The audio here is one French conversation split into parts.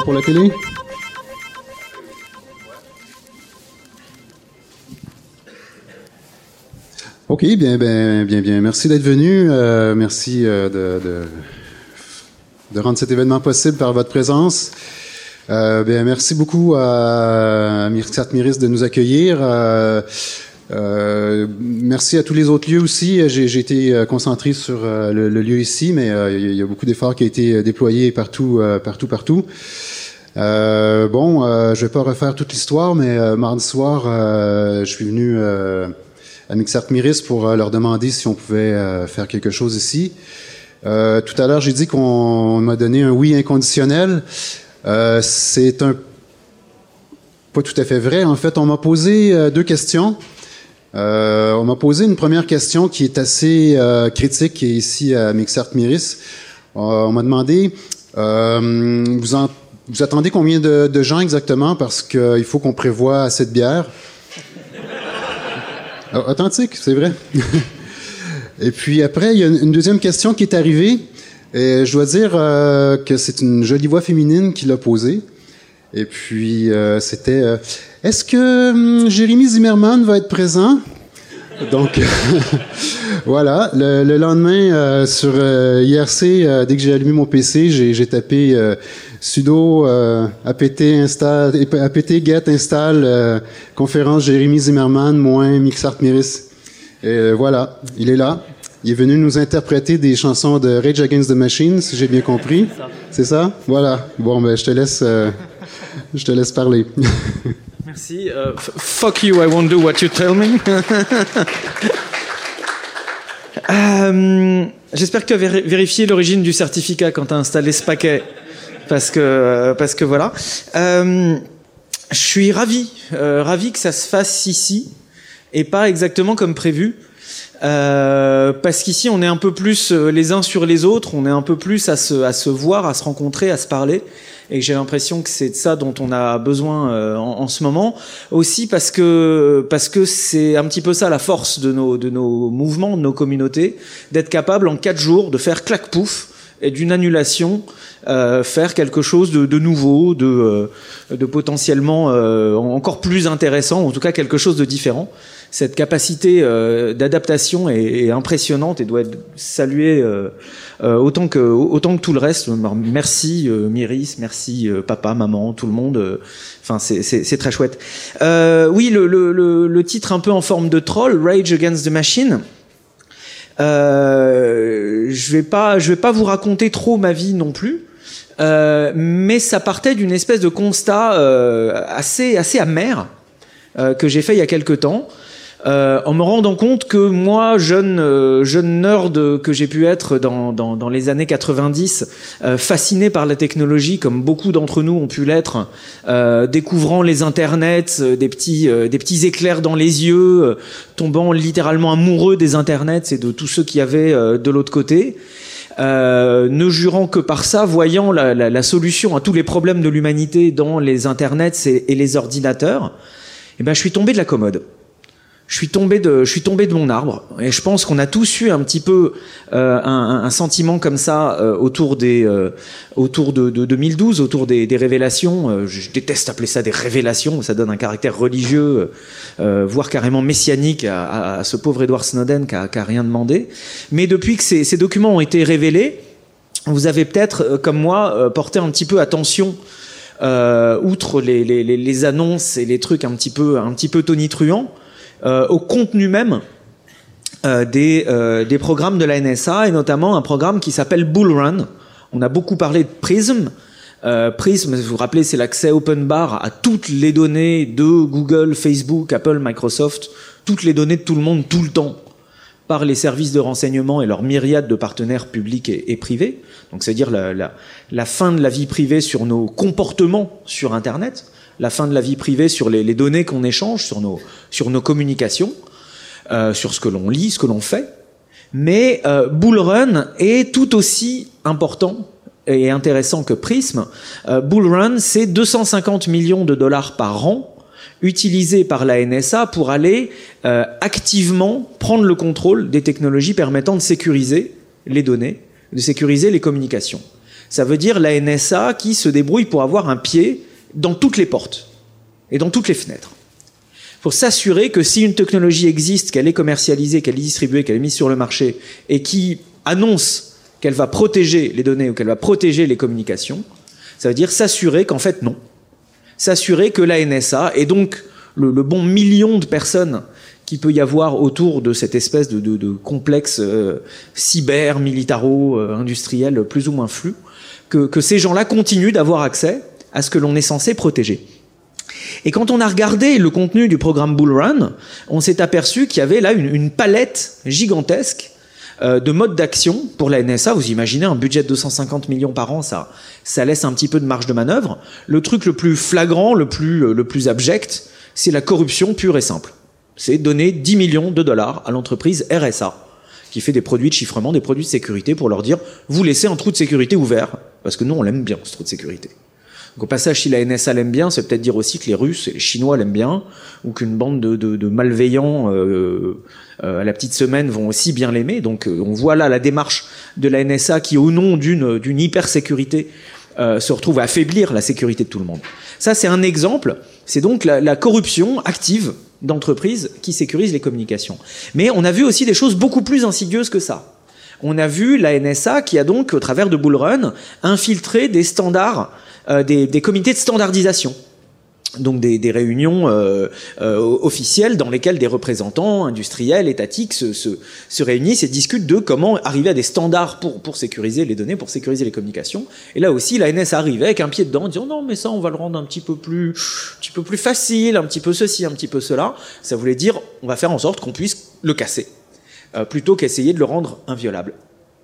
pour la télé? OK, bien. Merci d'être venu. Merci de rendre cet événement possible par votre présence. Merci beaucoup à Mixart Miris de nous accueillir. Merci à tous les autres lieux aussi. J'ai été concentré sur le lieu ici, mais il y a beaucoup d'efforts qui ont été déployés partout. Je vais pas refaire toute l'histoire, mais mardi soir, je suis venu à Mixart Miris pour leur demander si on pouvait faire quelque chose ici. Tout à l'heure, j'ai dit qu'on m'a donné un oui inconditionnel. C'est pas tout à fait vrai. En fait, on m'a posé deux questions. On m'a posé une première question qui est assez critique ici à Mixart Miris. On m'a demandé vous attendez combien de gens exactement, parce qu'il faut qu'on prévoie assez de bière. Authentique, c'est vrai. Et puis après, il y a une deuxième question qui est arrivée. Et je dois dire que c'est une jolie voix féminine qui l'a posée. Et puis, c'était est-ce que Jérémy Zimmerman va être présent? Donc, voilà. Le lendemain, sur IRC, dès que j'ai allumé mon PC, j'ai tapé sudo apt get install conférence Jérémy Zimmerman moins Mixart Miris. Et voilà, il est là. Il est venu nous interpréter des chansons de Rage Against the Machine, si j'ai bien compris. C'est ça? Voilà. Bon, ben, je te laisse parler. Merci. Fuck you, I won't do what you tell me. J'espère que tu as vérifié l'origine du certificat quand tu as installé ce paquet. Parce que voilà. Je suis ravi que ça se fasse ici et pas exactement comme prévu. Parce qu'ici on est un peu plus les uns sur les autres, on est un peu plus à se voir, à se rencontrer, à se parler, et j'ai l'impression que c'est de ça dont on a besoin en ce moment. Aussi parce que c'est un petit peu ça la force de nos mouvements, de nos communautés, d'être capable en 4 jours de faire clac pouf et d'une annulation faire quelque chose de nouveau, de potentiellement encore plus intéressant, en tout cas quelque chose de différent. Cette capacité d'adaptation est impressionnante et doit être saluée autant que tout le reste. Merci Miris, merci papa, maman, tout le monde. Enfin, c'est très chouette. Oui, le titre un peu en forme de troll, Rage Against the Machine. Je vais pas vous raconter trop ma vie non plus. Mais ça partait d'une espèce de constat assez amer que j'ai fait il y a quelque temps. En me rendant compte que moi, jeune nerd que j'ai pu être dans les années 90, fasciné par la technologie, comme beaucoup d'entre nous ont pu l'être, découvrant les internets, des petits éclairs dans les yeux, tombant littéralement amoureux des internets et de tous ceux qui avaient de l'autre côté, ne jurant que par ça, voyant la solution à tous les problèmes de l'humanité dans les internets et les ordinateurs, je suis tombé de la commode. Je suis tombé de mon arbre, et je pense qu'on a tous eu un petit peu un sentiment comme ça autour de 2012, autour des révélations. Je déteste appeler ça des révélations, ça donne un caractère religieux, voire carrément messianique à ce pauvre Edward Snowden qui a rien demandé. Mais depuis que ces documents ont été révélés, vous avez peut-être, comme moi, porté un petit peu attention. Outre les annonces et les trucs un petit peu tonitruants, au contenu même des programmes de la NSA, et notamment un programme qui s'appelle Bull Run. On a beaucoup parlé de Prism. Prism, vous vous rappelez, c'est l'accès open bar à toutes les données de Google, Facebook, Apple, Microsoft, toutes les données de tout le monde, tout le temps, par les services de renseignement et leurs myriades de partenaires publics et privés. Donc c'est-à-dire la fin de la vie privée sur nos comportements sur Internet, la fin de la vie privée sur les données qu'on échange, sur nos communications, sur ce que l'on lit, ce que l'on fait. Mais Bull Run est tout aussi important et intéressant que Prism. Bull Run, c'est 250 millions de dollars par an utilisés par la NSA pour aller activement prendre le contrôle des technologies permettant de sécuriser les données, de sécuriser les communications. Ça veut dire la NSA qui se débrouille pour avoir un pied dans toutes les portes et dans toutes les fenêtres. Pour s'assurer que si une technologie existe, qu'elle est commercialisée, qu'elle est distribuée, qu'elle est mise sur le marché et qui annonce qu'elle va protéger les données ou qu'elle va protéger les communications, ça veut dire s'assurer qu'en fait non. S'assurer que la NSA, et donc le bon million de personnes qu'il peut y avoir autour de cette espèce de complexe cyber, militaro, industriel plus ou moins flou, que ces gens-là continuent d'avoir accès à ce que l'on est censé protéger. Et quand on a regardé le contenu du programme Bull Run, on s'est aperçu qu'il y avait là une palette gigantesque de modes d'action pour la NSA. Vous imaginez un budget de 250 millions par an, ça laisse un petit peu de marge de manœuvre. Le truc le plus flagrant, le plus abject, c'est la corruption pure et simple. C'est donner 10 millions de dollars à l'entreprise RSA, qui fait des produits de chiffrement, des produits de sécurité, pour leur dire « vous laissez un trou de sécurité ouvert », parce que nous, on l'aime bien, ce trou de sécurité. Donc au passage, si la NSA l'aime bien, ça veut peut-être dire aussi que les Russes et les Chinois l'aiment bien, ou qu'une bande de malveillants à la petite semaine vont aussi bien l'aimer. Donc on voit là la démarche de la NSA qui, au nom d'une hyper-sécurité, se retrouve à affaiblir la sécurité de tout le monde. Ça, c'est un exemple. C'est donc la corruption active d'entreprises qui sécurisent les communications. Mais on a vu aussi des choses beaucoup plus insidieuses que ça. On a vu la NSA qui a donc, au travers de Bull Run, infiltré des standards, des comités de standardisation. Donc des réunions officielles dans lesquelles des représentants industriels, étatiques se réunissent et discutent de comment arriver à des standards pour sécuriser les données, pour sécuriser les communications. Et là aussi, la NSA arrivait avec un pied dedans, en disant non, mais ça, on va le rendre un petit peu plus facile, un petit peu ceci, un petit peu cela. Ça voulait dire, on va faire en sorte qu'on puisse le casser, plutôt qu'essayer de le rendre inviolable.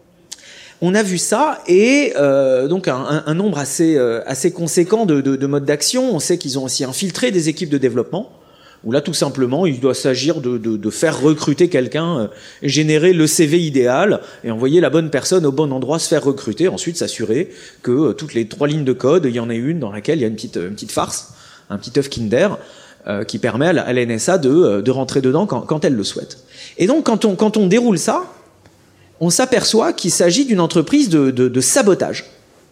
On a vu ça et donc un nombre assez conséquent de modes d'action. On sait qu'ils ont aussi infiltré des équipes de développement, où là tout simplement il doit s'agir de faire recruter quelqu'un, générer le CV idéal et envoyer la bonne personne au bon endroit, se faire recruter, ensuite s'assurer que toutes les 3 lignes de code, il y en ait une dans laquelle il y a une petite farce, un petit œuf Kinder qui permet à la NSA de rentrer dedans quand elle le souhaite. Et donc quand on déroule ça, on s'aperçoit qu'il s'agit d'une entreprise de sabotage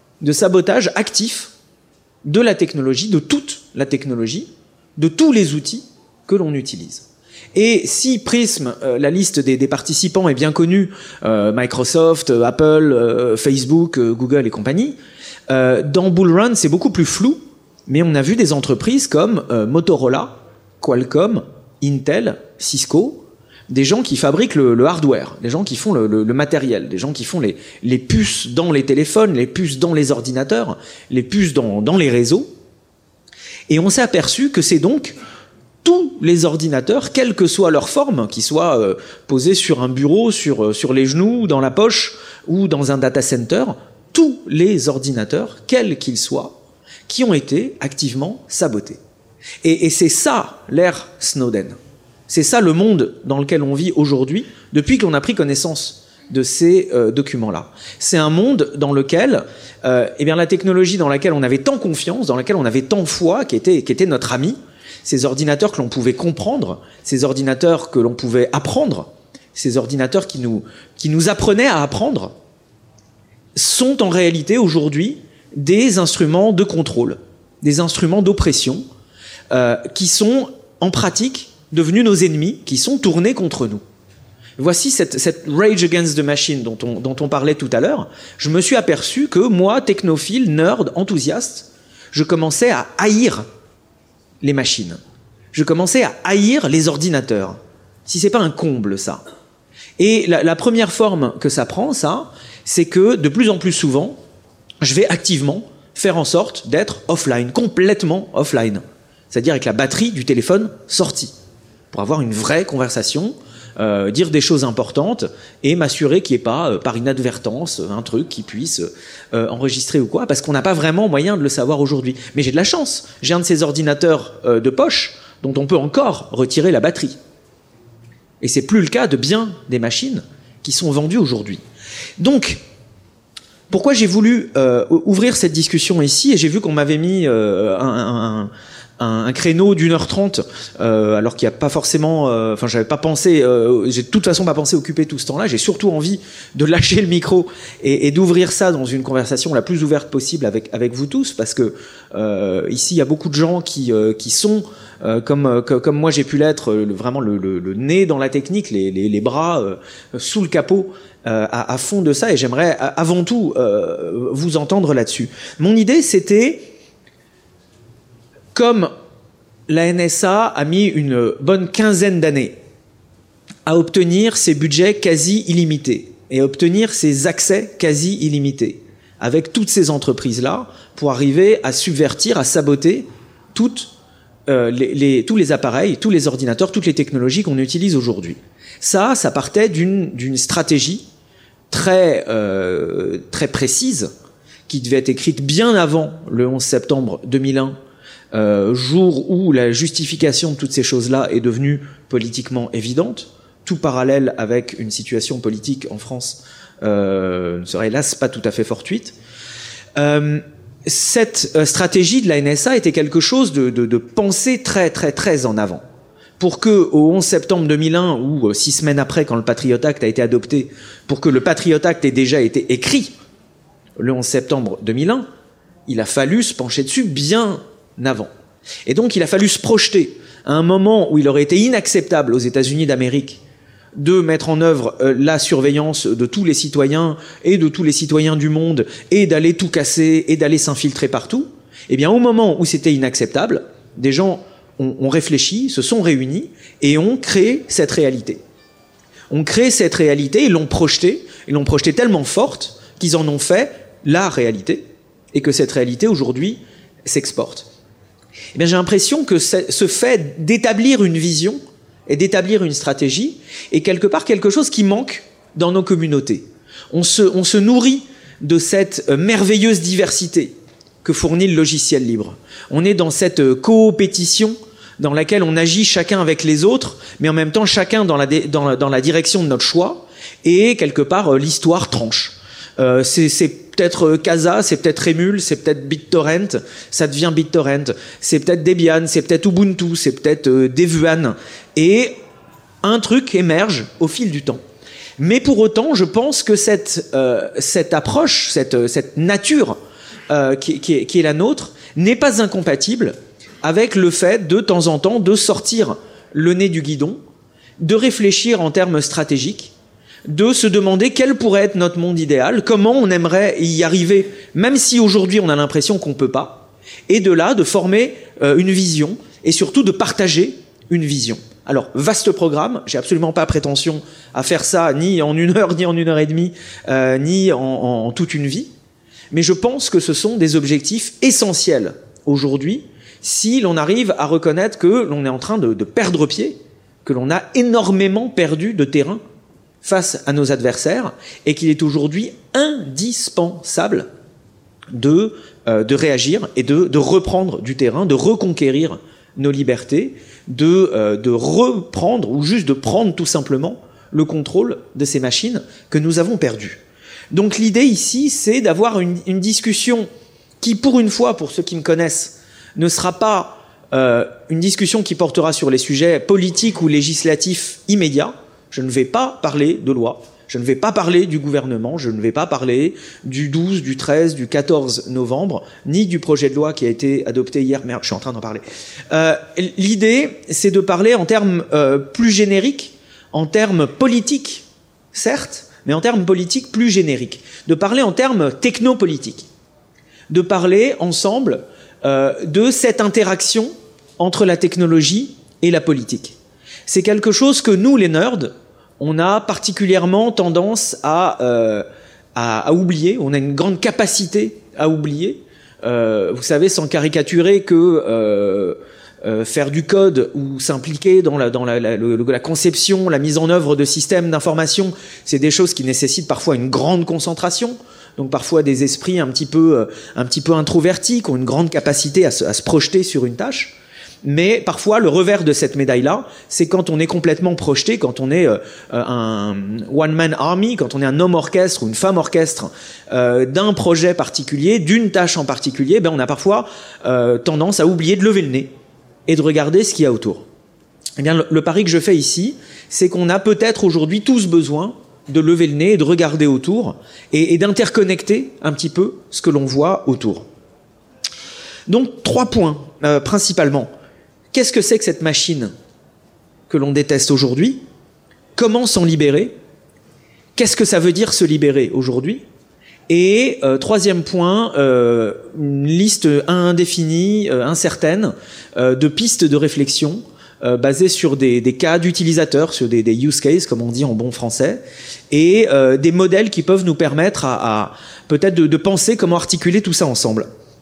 actif de la technologie, de toute la technologie, de tous les outils que l'on utilise. Et si Prism, la liste des participants est bien connue, Microsoft, Apple, Facebook, Google et compagnie, dans Bull Run c'est beaucoup plus flou, mais on a vu des entreprises comme Motorola, Qualcomm, Intel, Cisco, des gens qui fabriquent le hardware, des gens qui font le matériel, des gens qui font les puces dans les téléphones, les puces dans les ordinateurs, les puces dans les réseaux. Et on s'est aperçu que c'est donc tous les ordinateurs, quelle que soit leur forme, qu'ils soient posés sur un bureau, sur les genoux, dans la poche ou dans un data center, tous les ordinateurs, quels qu'ils soient, qui ont été activement sabotés. Et c'est ça l'ère Snowden. C'est ça le monde dans lequel on vit aujourd'hui, depuis qu'on a pris connaissance de ces documents-là. C'est un monde dans lequel la technologie dans laquelle on avait tant confiance, dans laquelle on avait tant foi, qui était notre ami, ces ordinateurs que l'on pouvait comprendre, ces ordinateurs que l'on pouvait apprendre, ces ordinateurs qui nous apprenaient à apprendre, sont en réalité aujourd'hui des instruments de contrôle, des instruments d'oppression, qui sont en pratique devenus nos ennemis, qui sont tournés contre nous. Voici cette rage against the machine dont on parlait tout à l'heure. Je me suis aperçu que moi, technophile, nerd, enthousiaste, je commençais à haïr les machines. Je commençais à haïr les ordinateurs. Si c'est pas un comble, ça. Et la première forme que ça prend, ça, c'est que de plus en plus souvent, je vais activement faire en sorte d'être offline, complètement offline. C'est-à-dire avec la batterie du téléphone sortie, pour avoir une vraie conversation, dire des choses importantes et m'assurer qu'il n'y ait pas, par inadvertance, un truc qui puisse enregistrer ou quoi, parce qu'on n'a pas vraiment moyen de le savoir aujourd'hui. Mais j'ai de la chance, j'ai un de ces ordinateurs de poche dont on peut encore retirer la batterie. Et c'est plus le cas de bien des machines qui sont vendues aujourd'hui. Donc, Pourquoi j'ai voulu ouvrir cette discussion ici, et j'ai vu qu'on m'avait mis un créneau d'1h30, alors qu'il n'y a pas forcément, j'avais pas pensé, j'ai de toute façon pas pensé occuper tout ce temps-là. J'ai surtout envie de lâcher le micro et d'ouvrir ça dans une conversation la plus ouverte possible avec vous tous, parce que ici il y a beaucoup de gens qui sont comme moi j'ai pu l'être, vraiment le nez dans la technique, les bras sous le capot, à fond de ça, et j'aimerais avant tout vous entendre là-dessus. Mon idée, c'était, comme la NSA a mis une bonne quinzaine d'années à obtenir ses budgets quasi illimités et à obtenir ses accès quasi illimités, avec toutes ces entreprises-là, pour arriver à subvertir, à saboter tous les appareils, tous les ordinateurs, toutes les technologies qu'on utilise aujourd'hui. Ça partait d'une stratégie très précise, qui devait être écrite bien avant le 11 septembre 2001, jour où la justification de toutes ces choses-là est devenue politiquement évidente, tout parallèle avec une situation politique en France ne serait hélas pas tout à fait fortuite. Cette stratégie de la NSA était quelque chose de pensé très en avant, pour que au 11 septembre 2001, ou 6 semaines après, quand le Patriot Act a été adopté, pour que le Patriot Act ait déjà été écrit le 11 septembre 2001, il a fallu se pencher dessus bien avant. Et donc il a fallu se projeter à un moment où il aurait été inacceptable aux États-Unis d'Amérique de mettre en œuvre la surveillance de tous les citoyens et de tous les citoyens du monde, et d'aller tout casser et d'aller s'infiltrer partout. Eh bien, au moment où c'était inacceptable, des gens ont réfléchi, se sont réunis et ont créé cette réalité. Ont créé cette réalité et l'ont projetée tellement forte qu'ils en ont fait la réalité, et que cette réalité aujourd'hui s'exporte. Eh bien, j'ai l'impression que ce fait d'établir une vision et d'établir une stratégie est quelque part quelque chose qui manque dans nos communautés. On se nourrit de cette merveilleuse diversité que fournit le logiciel libre. On est dans cette coopétition dans laquelle on agit chacun avec les autres, mais en même temps chacun dans la direction de notre choix, et quelque part l'histoire tranche. C'est peut-être Casa, c'est peut-être Emule, c'est peut-être BitTorrent, ça devient BitTorrent, c'est peut-être Debian, c'est peut-être Ubuntu, c'est peut-être Devuan, et un truc émerge au fil du temps. Mais pour autant, je pense que cette approche, cette nature qui est la nôtre, n'est pas incompatible avec le fait de temps en temps de sortir le nez du guidon, de réfléchir en termes stratégiques, de se demander quel pourrait être notre monde idéal, comment on aimerait y arriver, même si aujourd'hui on a l'impression qu'on ne peut pas, et de là, de former une vision, et surtout de partager une vision. Alors, vaste programme, j'ai absolument pas prétention à faire ça, ni en 1 heure, ni en 1 heure et demie, ni en toute une vie, mais je pense que ce sont des objectifs essentiels aujourd'hui, si l'on arrive à reconnaître que l'on est en train de perdre pied, que l'on a énormément perdu de terrain face à nos adversaires, et qu'il est aujourd'hui indispensable de réagir et de reprendre du terrain, de reconquérir nos libertés, de reprendre, ou juste de prendre tout simplement le contrôle de ces machines que nous avons perdues. Donc l'idée ici, c'est d'avoir une discussion qui, pour une fois, pour ceux qui me connaissent, ne sera pas une discussion qui portera sur les sujets politiques ou législatifs immédiats. Je ne vais pas parler de loi, je ne vais pas parler du gouvernement, je ne vais pas parler du 12, du 13, du 14 novembre, ni du projet de loi qui a été adopté hier. Merde, je suis en train d'en parler. L'idée, c'est de parler en termes plus génériques, en termes politiques, certes, mais en termes politiques plus génériques. De parler en termes technopolitiques. De parler ensemble de cette interaction entre la technologie et la politique. C'est quelque chose que nous, les nerds, on a particulièrement tendance à oublier. On a une grande capacité à oublier. Vous savez, sans caricaturer, que faire du code ou s'impliquer dans la conception, la mise en œuvre de systèmes d'information, c'est des choses qui nécessitent parfois une grande concentration. Donc parfois des esprits un petit peu introvertis, qui ont une grande capacité à se projeter sur une tâche. Mais parfois, le revers de cette médaille-là, c'est quand on est complètement projeté, quand on est un one-man army, quand on est un homme orchestre ou une femme orchestre d'un projet particulier, d'une tâche en particulier, on a parfois tendance à oublier de lever le nez et de regarder ce qu'il y a autour. Eh bien, le pari que je fais ici, c'est qu'on a peut-être aujourd'hui tous besoin de lever le nez et de regarder autour et d'interconnecter un petit peu ce que l'on voit autour. Donc, 3 points principalement. Qu'est-ce que c'est que cette machine que l'on déteste aujourd'hui? Comment s'en libérer? Qu'est-ce que ça veut dire se libérer aujourd'hui? Et 3e point, une liste indéfinie, incertaine, de pistes de réflexion basées sur des cas d'utilisateurs, sur des use cases, comme on dit en bon français, et des modèles qui peuvent nous permettre à peut-être de penser comment articuler tout ça ensemble.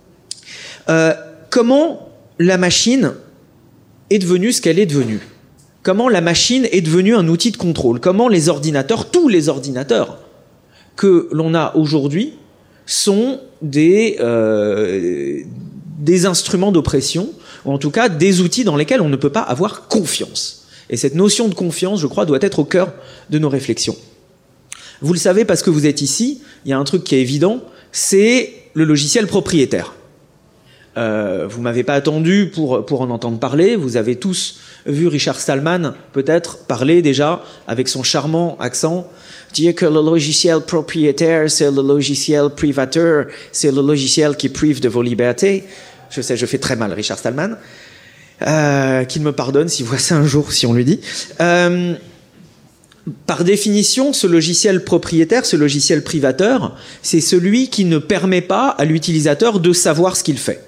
Comment la machine est devenue ce qu'elle est devenue? Comment la machine est devenue un outil de contrôle? Comment les ordinateurs, tous les ordinateurs que l'on a aujourd'hui, sont des instruments d'oppression, ou en tout cas des outils dans lesquels on ne peut pas avoir confiance. Et cette notion de confiance, je crois, doit être au cœur de nos réflexions. Vous le savez parce que vous êtes ici, il y a un truc qui est évident, c'est le logiciel propriétaire. Vous m'avez pas attendu pour en entendre parler. Vous avez tous vu Richard Stallman peut-être parler déjà avec son charmant accent. Dire que le logiciel propriétaire, c'est le logiciel privateur, c'est le logiciel qui prive de vos libertés. Je sais, je fais très mal Richard Stallman. Qu'il me pardonne s'il voit ça un jour, si on lui dit. Par définition, ce logiciel propriétaire, ce logiciel privateur, c'est celui qui ne permet pas à l'utilisateur de savoir ce qu'il fait.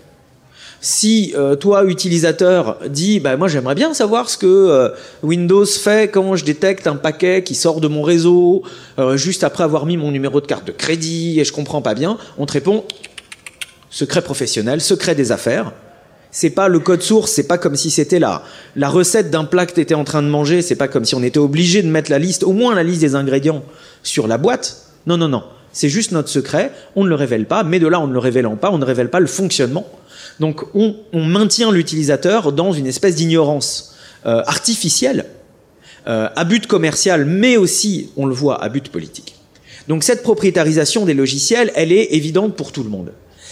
Si toi, utilisateur, dis moi j'aimerais bien savoir ce que Windows fait quand je détecte un paquet qui sort de mon réseau juste après avoir mis mon numéro de carte de crédit et je comprends pas bien, on te répond secret professionnel, secret des affaires. C'est pas le code source, c'est pas comme si c'était la recette d'un plat que tu étais en train de manger, c'est pas comme si on était obligé de mettre la liste, au moins la liste des ingrédients sur la boîte. Non. C'est juste notre secret, on ne le révèle pas, mais de là, en ne le révélant pas, on ne révèle pas le fonctionnement. Donc on maintient l'utilisateur dans une espèce d'ignorance artificielle, à but commercial, mais aussi, on le voit, à but politique. Donc cette propriétarisation des logiciels, elle est évidente pour tout le monde.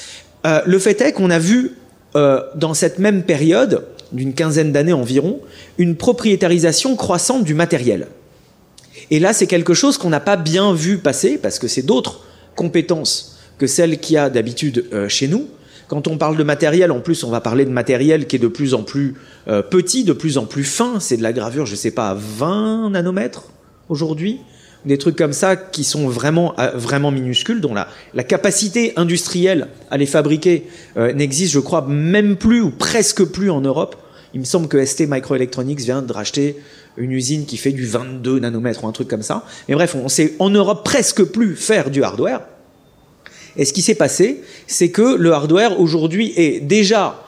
Le fait est qu'on a vu, dans cette même période, d'une 15aine d'années environ, une propriétarisation croissante du matériel. Et là, c'est quelque chose qu'on n'a pas bien vu passer, parce que c'est d'autres compétences que celles qu'il y a d'habitude chez nous. Quand on parle de matériel, en plus, on va parler de matériel qui est de plus en plus petit, de plus en plus fin. C'est de la gravure, je ne sais pas, à 20 nanomètres aujourd'hui. Des trucs comme ça qui sont vraiment minuscules, dont la capacité industrielle à les fabriquer n'existe, je crois, même plus ou presque plus en Europe. Il me semble que ST Microelectronics vient de racheter une usine qui fait du 22 nanomètres ou un truc comme ça. Mais bref, on sait en Europe presque plus faire du hardware. Et ce qui s'est passé, c'est que le hardware aujourd'hui est déjà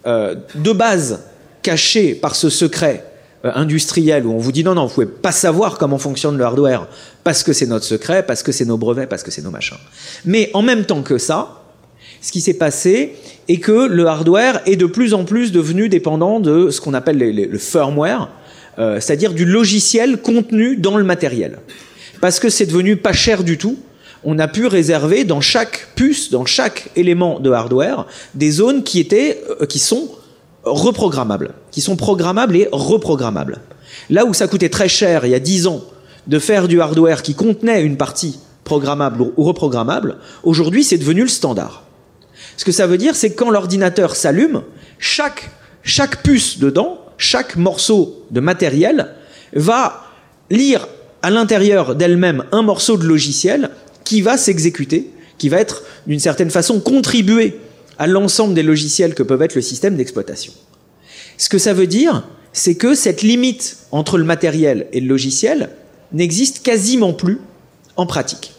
de base caché par ce secret industriel où on vous dit non, vous pouvez pas savoir comment fonctionne le hardware parce que c'est notre secret, parce que c'est nos brevets, parce que c'est nos machins. Mais en même temps que ça, ce qui s'est passé est que le hardware est de plus en plus devenu dépendant de ce qu'on appelle le firmware, c'est-à-dire du logiciel contenu dans le matériel. Parce que c'est devenu pas cher du tout, on a pu réserver dans chaque puce, dans chaque élément de hardware, des zones qui sont reprogrammables, qui sont programmables et reprogrammables. Là où ça coûtait très cher, il y a 10 ans, de faire du hardware qui contenait une partie programmable ou reprogrammable, aujourd'hui c'est devenu le standard. Ce que ça veut dire, c'est que quand l'ordinateur s'allume, chaque puce dedans, chaque morceau de matériel va lire à l'intérieur d'elle-même un morceau de logiciel qui va s'exécuter, qui va être d'une certaine façon contribuer à l'ensemble des logiciels que peuvent être le système d'exploitation. Ce que ça veut dire, c'est que cette limite entre le matériel et le logiciel n'existe quasiment plus en pratique.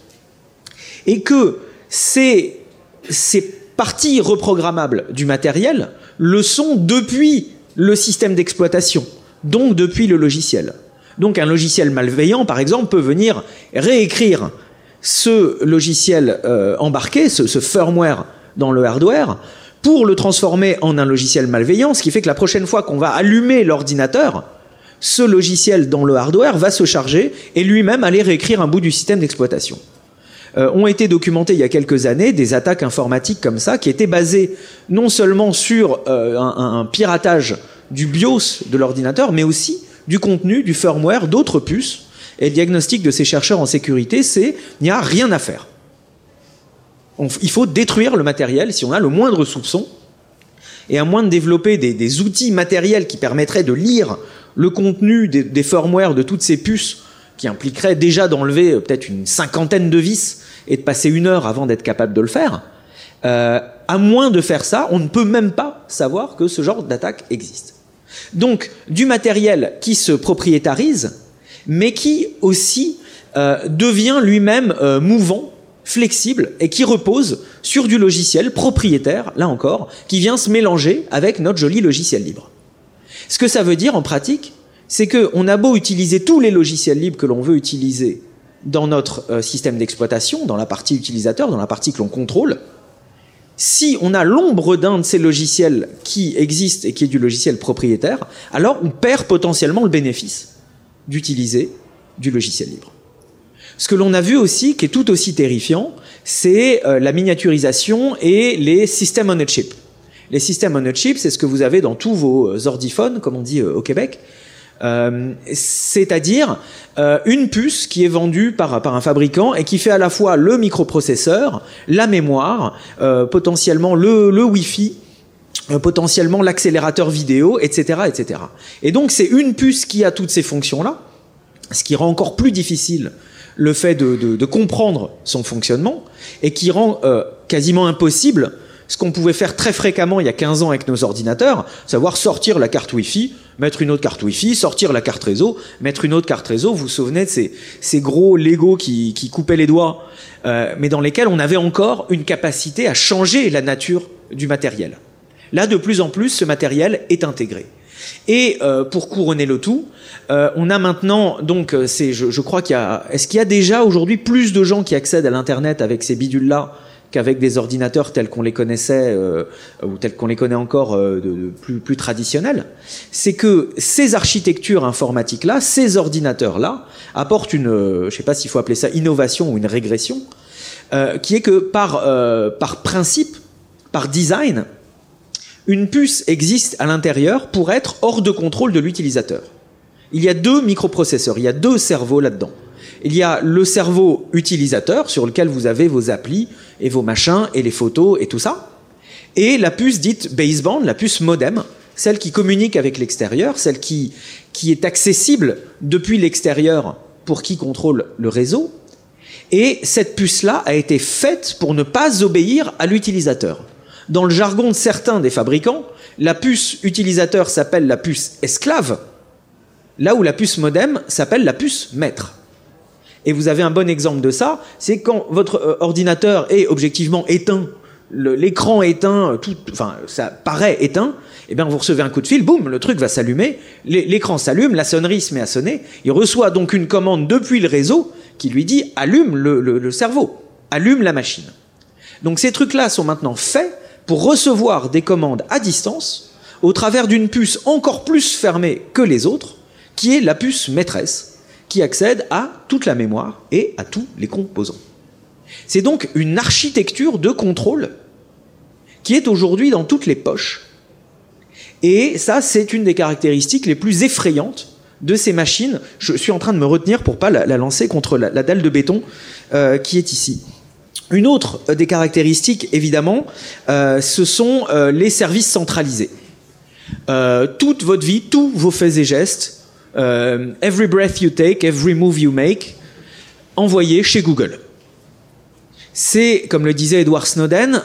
Et que ces parties reprogrammables du matériel le sont depuis le système d'exploitation, donc depuis le logiciel. Donc un logiciel malveillant, par exemple, peut venir réécrire ce logiciel embarqué, ce firmware dans le hardware, pour le transformer en un logiciel malveillant, ce qui fait que la prochaine fois qu'on va allumer l'ordinateur, ce logiciel dans le hardware va se charger et lui-même aller réécrire un bout du système d'exploitation. Ont été documentées il y a quelques années des attaques informatiques comme ça, qui étaient basées non seulement sur un piratage du BIOS de l'ordinateur, mais aussi du contenu, du firmware, d'autres puces. Et le diagnostic de ces chercheurs en sécurité, c'est il n'y a rien à faire. Il faut détruire le matériel si on a le moindre soupçon, et à moins de développer des outils matériels qui permettraient de lire le contenu des firmware de toutes ces puces, qui impliquerait déjà d'enlever peut-être une 50aine de vis et de passer 1 heure avant d'être capable de le faire, à moins de faire ça, on ne peut même pas savoir que ce genre d'attaque existe. Donc, du matériel qui se propriétarise, mais qui aussi devient lui-même mouvant, flexible, et qui repose sur du logiciel propriétaire, là encore, qui vient se mélanger avec notre joli logiciel libre. Ce que ça veut dire en pratique, c'est qu'on a beau utiliser tous les logiciels libres que l'on veut utiliser dans notre système d'exploitation, dans la partie utilisateur, dans la partie que l'on contrôle, si on a l'ombre d'un de ces logiciels qui existe et qui est du logiciel propriétaire, alors on perd potentiellement le bénéfice d'utiliser du logiciel libre. Ce que l'on a vu aussi, qui est tout aussi terrifiant, c'est la miniaturisation et les systèmes on a chip. Les systèmes on a chip, c'est ce que vous avez dans tous vos ordiphones, comme on dit au Québec, c'est-à-dire une puce qui est vendue par un fabricant et qui fait à la fois le microprocesseur, la mémoire, potentiellement le Wi-Fi, potentiellement l'accélérateur vidéo, etc., etc. Et donc c'est une puce qui a toutes ces fonctions-là, ce qui rend encore plus difficile le fait de comprendre son fonctionnement, et qui rend quasiment impossible ce qu'on pouvait faire très fréquemment il y a 15 ans avec nos ordinateurs, savoir sortir la carte Wi-Fi, mettre une autre carte Wi-Fi, sortir la carte réseau, mettre une autre carte réseau. Vous vous souvenez de ces gros Lego qui coupaient les doigts, mais dans lesquels on avait encore une capacité à changer la nature du matériel. Là, de plus en plus, ce matériel est intégré. Et pour couronner le tout, on a maintenant, donc, je crois est-ce qu'il y a déjà aujourd'hui plus de gens qui accèdent à l'Internet avec ces bidules-là qu'avec des ordinateurs tels qu'on les connaissait ou tels qu'on les connaît encore plus traditionnels? C'est que ces architectures informatiques-là, ces ordinateurs-là, apportent une, je ne sais pas s'il faut appeler ça innovation ou une régression, qui est que par principe, par design, une puce existe à l'intérieur pour être hors de contrôle de l'utilisateur. Il y a 2 microprocesseurs, il y a 2 cerveaux là-dedans. Il y a le cerveau utilisateur sur lequel vous avez vos applis et vos machins et les photos et tout ça. Et la puce dite baseband, la puce modem, celle qui communique avec l'extérieur, celle qui est accessible depuis l'extérieur pour qui contrôle le réseau. Et cette puce-là a été faite pour ne pas obéir à l'utilisateur. Dans le jargon de certains des fabricants, la puce utilisateur s'appelle la puce esclave, là où la puce modem s'appelle la puce maître. Et vous avez un bon exemple de ça, c'est quand votre ordinateur est objectivement éteint, l'écran éteint, ça paraît éteint, et bien vous recevez un coup de fil, boum, le truc va s'allumer, l'écran s'allume, la sonnerie se met à sonner, il reçoit donc une commande depuis le réseau qui lui dit allume le cerveau, allume la machine. Donc ces trucs-là sont maintenant faits pour recevoir des commandes à distance au travers d'une puce encore plus fermée que les autres, qui est la puce maîtresse, qui accède à toute la mémoire et à tous les composants. C'est donc une architecture de contrôle qui est aujourd'hui dans toutes les poches. Et ça, c'est une des caractéristiques les plus effrayantes de ces machines. Je suis en train de me retenir pour pas la lancer contre la dalle de béton qui est ici. Une autre des caractéristiques, évidemment, ce sont les services centralisés. Toute votre vie, tous vos faits et gestes, every breath you take, every move you make, envoyé chez Google. C'est, comme le disait Edward Snowden,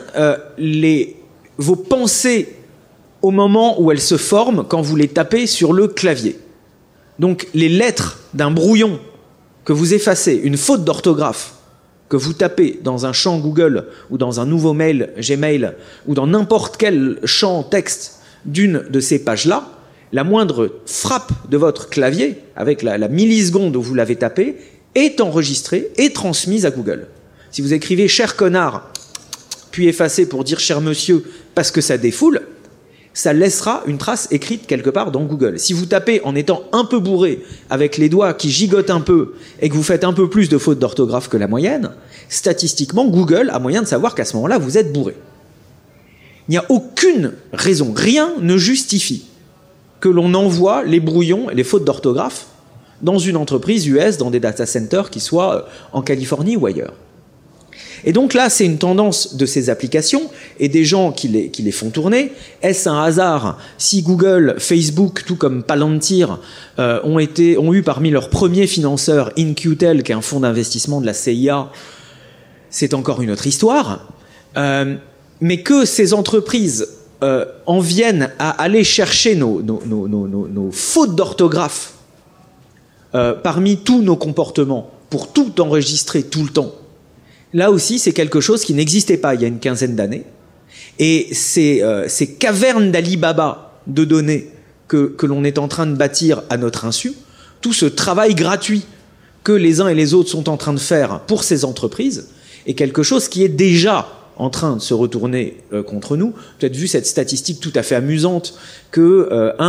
vos pensées au moment où elles se forment quand vous les tapez sur le clavier. Donc les lettres d'un brouillon que vous effacez, une faute d'orthographe que vous tapez dans un champ Google ou dans un nouveau mail Gmail ou dans n'importe quel champ texte d'une de ces pages-là, la moindre frappe de votre clavier, avec la milliseconde où vous l'avez tapé, est enregistrée et transmise à Google. Si vous écrivez « cher connard », puis effacer pour dire cher monsieur parce que ça défoule, ça laissera une trace écrite quelque part dans Google. Si vous tapez en étant un peu bourré, avec les doigts qui gigotent un peu, et que vous faites un peu plus de fautes d'orthographe que la moyenne, statistiquement, Google a moyen de savoir qu'à ce moment-là, vous êtes bourré. Il n'y a aucune raison, rien ne justifie que l'on envoie les brouillons et les fautes d'orthographe dans une entreprise US, dans des data centers qui soient en Californie ou ailleurs. Et donc là, c'est une tendance de ces applications et des gens qui les font tourner. Est-ce un hasard si Google, Facebook, tout comme Palantir, ont eu parmi leurs premiers financeurs In-Q-Tel, qui est un fonds d'investissement de la CIA? C'est encore une autre histoire. Mais que ces entreprises en viennent à aller chercher nos fautes d'orthographe parmi tous nos comportements, pour tout enregistrer tout le temps, là aussi, c'est quelque chose qui n'existait pas il y a une quinzaine d'années. Et ces cavernes d'Alibaba de données que l'on est en train de bâtir à notre insu, tout ce travail gratuit que les uns et les autres sont en train de faire pour ces entreprises, est quelque chose qui est déjà en train de se retourner contre nous. Vous avez peut-être vu cette statistique tout à fait amusante que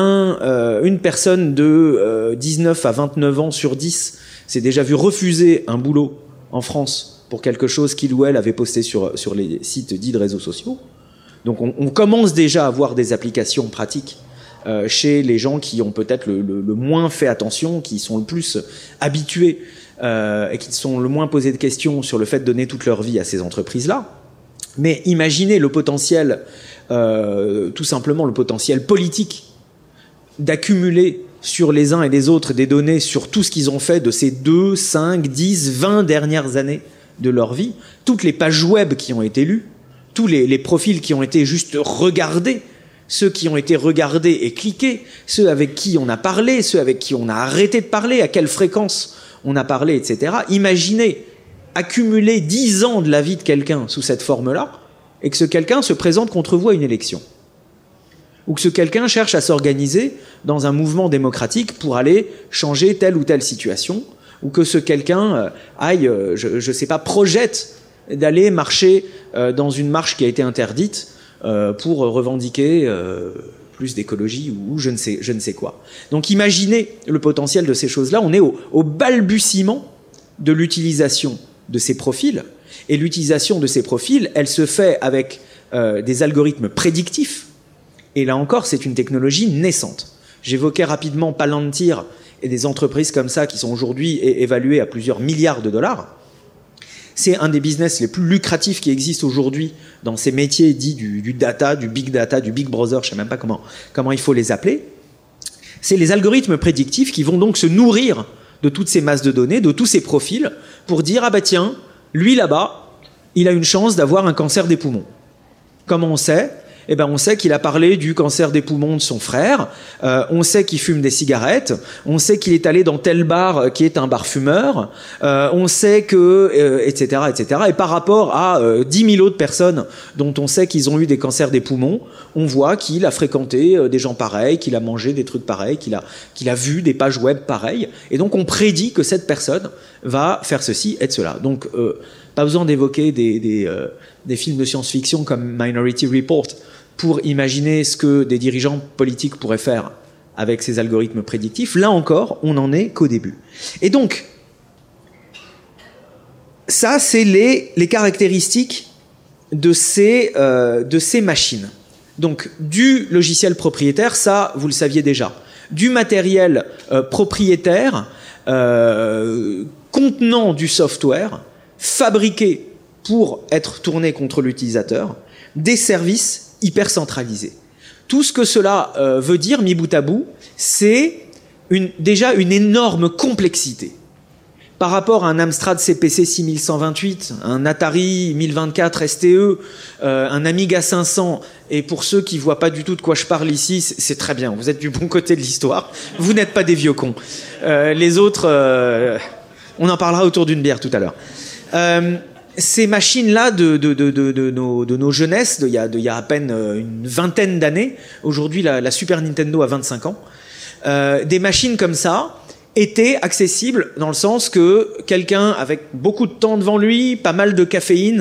une personne de 19 à 29 ans sur 10 s'est déjà vu refuser un boulot en France pour quelque chose qu'il ou elle avait posté sur les sites dits de réseaux sociaux. Donc on commence déjà à voir des applications pratiques chez les gens qui ont peut-être le moins fait attention, qui sont le plus habitués et qui sont le moins posés de questions sur le fait de donner toute leur vie à ces entreprises-là. Mais imaginez le potentiel, tout simplement le potentiel politique d'accumuler sur les uns et les autres des données sur tout ce qu'ils ont fait de ces 2, 5, 10, 20 dernières années de leur vie, toutes les pages web qui ont été lues, tous les profils qui ont été juste regardés, ceux qui ont été regardés et cliqués, ceux avec qui on a parlé, ceux avec qui on a arrêté de parler, à quelle fréquence on a parlé, etc. Imaginez accumuler 10 ans de la vie de quelqu'un sous cette forme-là, et que ce quelqu'un se présente contre vous à une élection. Ou que ce quelqu'un cherche à s'organiser dans un mouvement démocratique pour aller changer telle ou telle situation, ou que ce quelqu'un aille, je sais pas, projette d'aller marcher dans une marche qui a été interdite pour revendiquer plus d'écologie ou je ne sais quoi. Donc imaginez le potentiel de ces choses-là. On est au balbutiement de l'utilisation de ces profils. Et l'utilisation de ces profils, elle se fait avec des algorithmes prédictifs. Et là encore, c'est une technologie naissante. J'évoquais rapidement Palantir et des entreprises comme ça qui sont aujourd'hui évaluées à plusieurs milliards de dollars. C'est un des business les plus lucratifs qui existent aujourd'hui dans ces métiers dits du data, du big brother, je ne sais même pas comment il faut les appeler. C'est les algorithmes prédictifs qui vont donc se nourrir de toutes ces masses de données, de tous ces profils, pour dire « Ah bah tiens, lui là-bas, il a une chance d'avoir un cancer des poumons. » Comment on sait ? Eh ben on sait qu'il a parlé du cancer des poumons de son frère, on sait qu'il fume des cigarettes, on sait qu'il est allé dans tel bar qui est un bar fumeur, on sait que, etc., etc. Et par rapport à 10 000 autres personnes dont on sait qu'ils ont eu des cancers des poumons, on voit qu'il a fréquenté des gens pareils, qu'il a mangé des trucs pareils, qu'il a vu des pages web pareilles. Et donc on prédit que cette personne va faire ceci et cela. Donc pas besoin d'évoquer des films de science-fiction comme Minority Report pour imaginer ce que des dirigeants politiques pourraient faire avec ces algorithmes prédictifs. Là encore, on n'en est qu'au début. Et donc, ça, c'est les caractéristiques de ces machines. Donc, du logiciel propriétaire, ça, vous le saviez déjà. Du matériel propriétaire contenant du software fabriqué pour être tourné contre l'utilisateur, des services hyper centralisés. Tout ce que cela veut dire, mis bout à bout, c'est déjà une énorme complexité. Par rapport à un Amstrad CPC 6128, un Atari 1024 STE, un Amiga 500, et pour ceux qui ne voient pas du tout de quoi je parle ici, c'est très bien, vous êtes du bon côté de l'histoire, vous n'êtes pas des vieux cons. Les autres, on en parlera autour d'une bière tout à l'heure. Ces machines-là de nos jeunesses, il y a à peine une vingtaine d'années, aujourd'hui la Super Nintendo a 25 ans, des machines comme ça étaient accessibles dans le sens que quelqu'un avec beaucoup de temps devant lui, pas mal de caféine,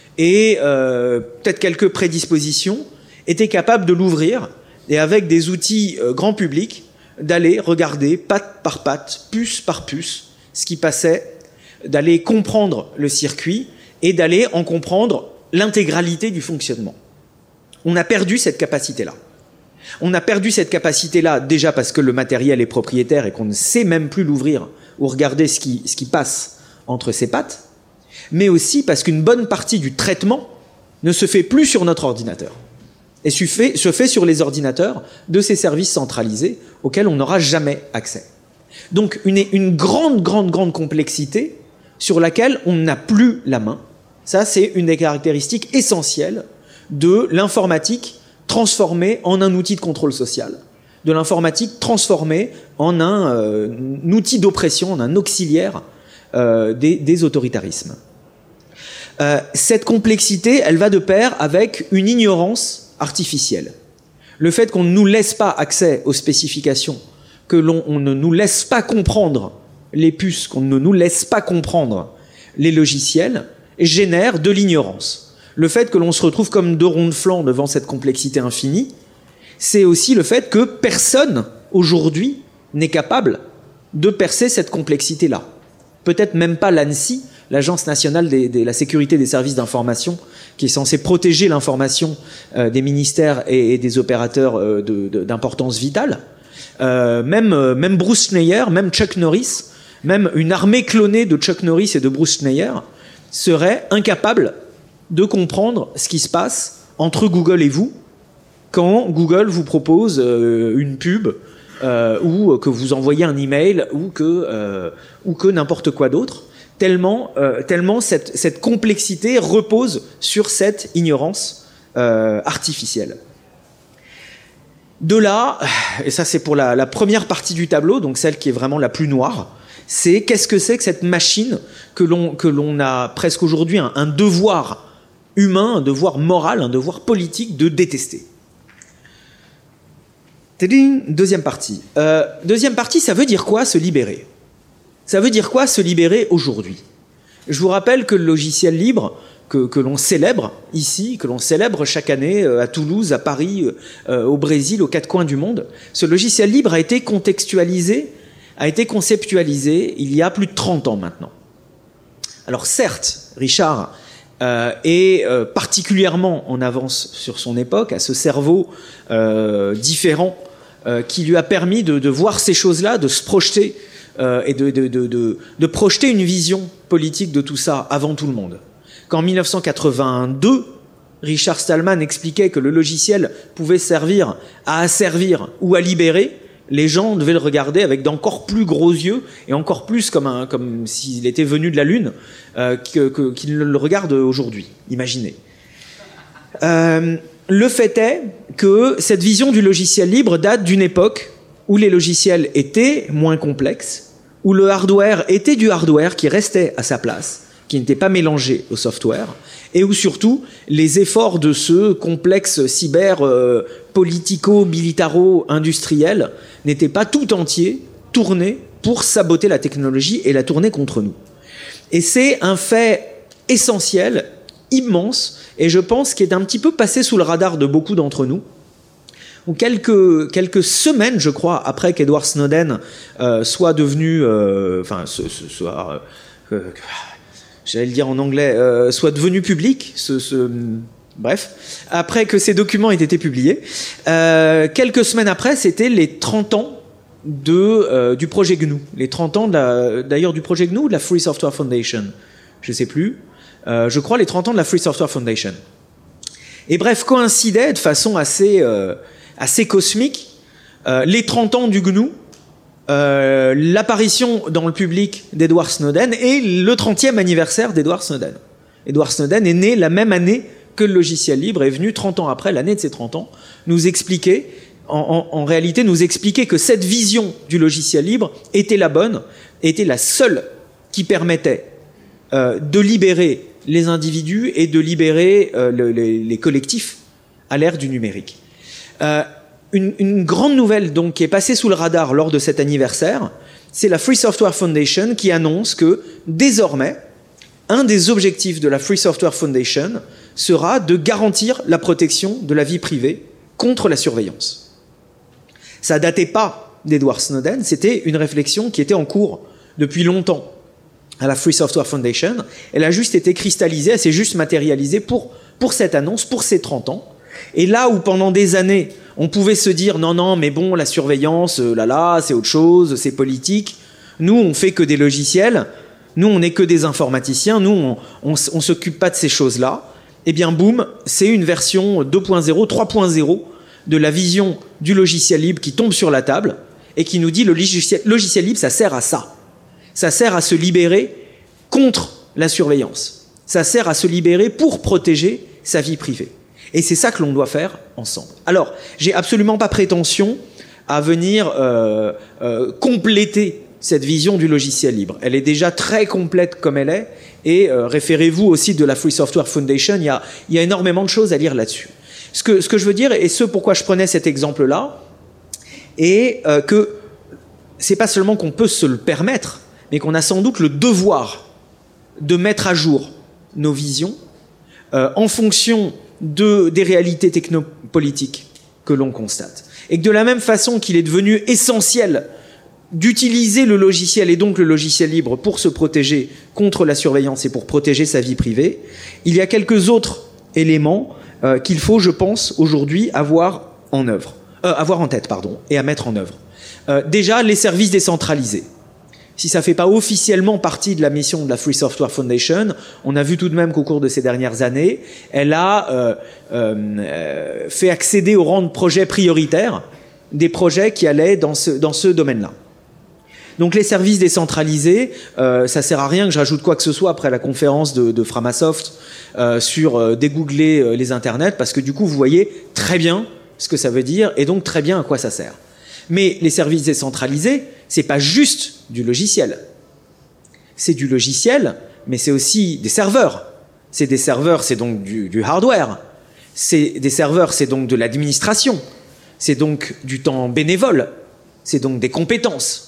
et peut-être quelques prédispositions, étaient capables de l'ouvrir et avec des outils grand public, d'aller regarder patte par patte, puce par puce, ce qui passait, d'aller comprendre le circuit et d'aller en comprendre l'intégralité du fonctionnement. On a perdu cette capacité-là. On a perdu cette capacité-là déjà parce que le matériel est propriétaire et qu'on ne sait même plus l'ouvrir ou regarder ce qui passe entre ses pattes, mais aussi parce qu'une bonne partie du traitement ne se fait plus sur notre ordinateur et se fait sur les ordinateurs de ces services centralisés auxquels on n'aura jamais accès. Donc une grande complexité sur laquelle on n'a plus la main. Ça, c'est une des caractéristiques essentielles de l'informatique transformée en un outil de contrôle social, de l'informatique transformée en un outil d'oppression, en un auxiliaire des autoritarismes. Cette complexité, elle va de pair avec une ignorance artificielle. Le fait qu'on ne nous laisse pas accès aux spécifications, que l'on ne nous laisse pas comprendre les puces, qu'on ne nous laisse pas comprendre les logiciels, génère de l'ignorance. Le fait que l'on se retrouve comme deux ronds de flanc devant cette complexité infinie, c'est aussi le fait que personne, aujourd'hui, n'est capable de percer cette complexité-là. Peut-être même pas l'ANSSI, l'Agence nationale de la sécurité des services d'information, qui est censée protéger l'information des ministères et des opérateurs d'importance vitale. Même Bruce Schneier, même Chuck Norris, même une armée clonée de Chuck Norris et de Bruce Schneier serait incapable de comprendre ce qui se passe entre Google et vous quand Google vous propose une pub ou que vous envoyez un email ou que n'importe quoi d'autre. Tellement cette complexité repose sur cette ignorance artificielle. De là, et ça c'est pour la première partie du tableau, donc celle qui est vraiment la plus noire, c'est qu'est-ce que c'est que cette machine que l'on a presque aujourd'hui un devoir humain, un devoir moral, un devoir politique de détester. Deuxième partie. Deuxième partie, ça veut dire quoi se libérer ? Ça veut dire quoi se libérer aujourd'hui ? Je vous rappelle que le logiciel libre que l'on célèbre ici, que l'on célèbre chaque année à Toulouse, à Paris, au Brésil, aux quatre coins du monde, ce logiciel libre a été contextualisé, a été conceptualisé il y a plus de 30 ans maintenant. Alors certes, Richard est particulièrement en avance sur son époque, à ce cerveau différent qui lui a permis de voir ces choses-là, de se projeter et de projeter une vision politique de tout ça avant tout le monde. Qu'en 1982, Richard Stallman expliquait que le logiciel pouvait servir à asservir ou à libérer, les gens devaient le regarder avec d'encore plus gros yeux et encore plus comme s'il était venu de la Lune qu'ils ne le regardent aujourd'hui. Imaginez. Le fait est que cette vision du logiciel libre date d'une époque où les logiciels étaient moins complexes, où le hardware était du hardware qui restait à sa place, qui n'était pas mélangé au software, et où surtout les efforts de ce complexe cyber politico-militaro-industriel n'étaient pas tout entiers tournés pour saboter la technologie et la tourner contre nous. Et c'est un fait essentiel, immense, et je pense qu'il est un petit peu passé sous le radar de beaucoup d'entre nous, où quelques semaines, je crois, après qu'Edward Snowden soit devenu... j'allais le dire en anglais, soit devenu public, bref, après que ces documents aient été publiés, quelques semaines après, c'était les 30 ans du projet GNU, les 30 ans d'ailleurs du projet GNU ou de la Free Software Foundation, je ne sais plus, je crois les 30 ans de la Free Software Foundation. Et bref, coïncidaient de façon assez cosmique les 30 ans du GNU, l'apparition dans le public d'Edward Snowden et le 30e anniversaire d'Edward Snowden. Edward Snowden est né la même année que le logiciel libre, est venu 30 ans après, l'année de ses 30 ans, nous expliquer, en réalité nous expliquer que cette vision du logiciel libre était la bonne, était la seule qui permettait de libérer les individus et de libérer les collectifs à l'ère du numérique. Une grande nouvelle donc qui est passée sous le radar lors de cet anniversaire, c'est la Free Software Foundation qui annonce que désormais un des objectifs de la Free Software Foundation sera de garantir la protection de la vie privée contre la surveillance. Ça ne datait pas d'Edward Snowden, c'était une réflexion qui était en cours depuis longtemps à la Free Software Foundation. Elle a juste été cristallisée, elle s'est juste matérialisée pour cette annonce, pour ces 30 ans. Et là où pendant des années, on pouvait se dire « Non, mais bon, la surveillance, c'est autre chose, c'est politique. Nous, on fait que des logiciels. Nous, on n'est que des informaticiens. Nous, on s'occupe pas de ces choses-là. » Eh bien, boum, c'est une version 2.0, 3.0 de la vision du logiciel libre qui tombe sur la table et qui nous dit le logiciel libre, ça sert à ça. Ça sert à se libérer contre la surveillance. Ça sert à se libérer pour protéger sa vie privée. Et c'est ça que l'on doit faire ensemble. Alors, j'ai absolument pas prétention à venir compléter cette vision du logiciel libre. Elle est déjà très complète comme elle est, et référez-vous au site de la Free Software Foundation, il y a énormément de choses à lire là-dessus. Ce que je veux dire, et ce pourquoi je prenais cet exemple-là, est que c'est pas seulement qu'on peut se le permettre, mais qu'on a sans doute le devoir de mettre à jour nos visions en fonction des réalités technopolitiques que l'on constate. Et que de la même façon qu'il est devenu essentiel d'utiliser le logiciel et donc le logiciel libre pour se protéger contre la surveillance et pour protéger sa vie privée, il y a quelques autres éléments qu'il faut, je pense, aujourd'hui avoir en tête, et à mettre en œuvre. Déjà, les services décentralisés. Si ça ne fait pas officiellement partie de la mission de la Free Software Foundation, on a vu tout de même qu'au cours de ces dernières années, elle a fait accéder au rang de projet prioritaire des projets qui allaient dans ce domaine-là. Donc les services décentralisés, ça sert à rien que je rajoute quoi que ce soit après la conférence de Framasoft sur dégoogler les internets, parce que du coup vous voyez très bien ce que ça veut dire et donc très bien à quoi ça sert. Mais les services décentralisés, c'est pas juste du logiciel. C'est du logiciel, mais c'est aussi des serveurs. C'est des serveurs, c'est donc du hardware. C'est des serveurs, c'est donc de l'administration. C'est donc du temps bénévole. C'est donc des compétences.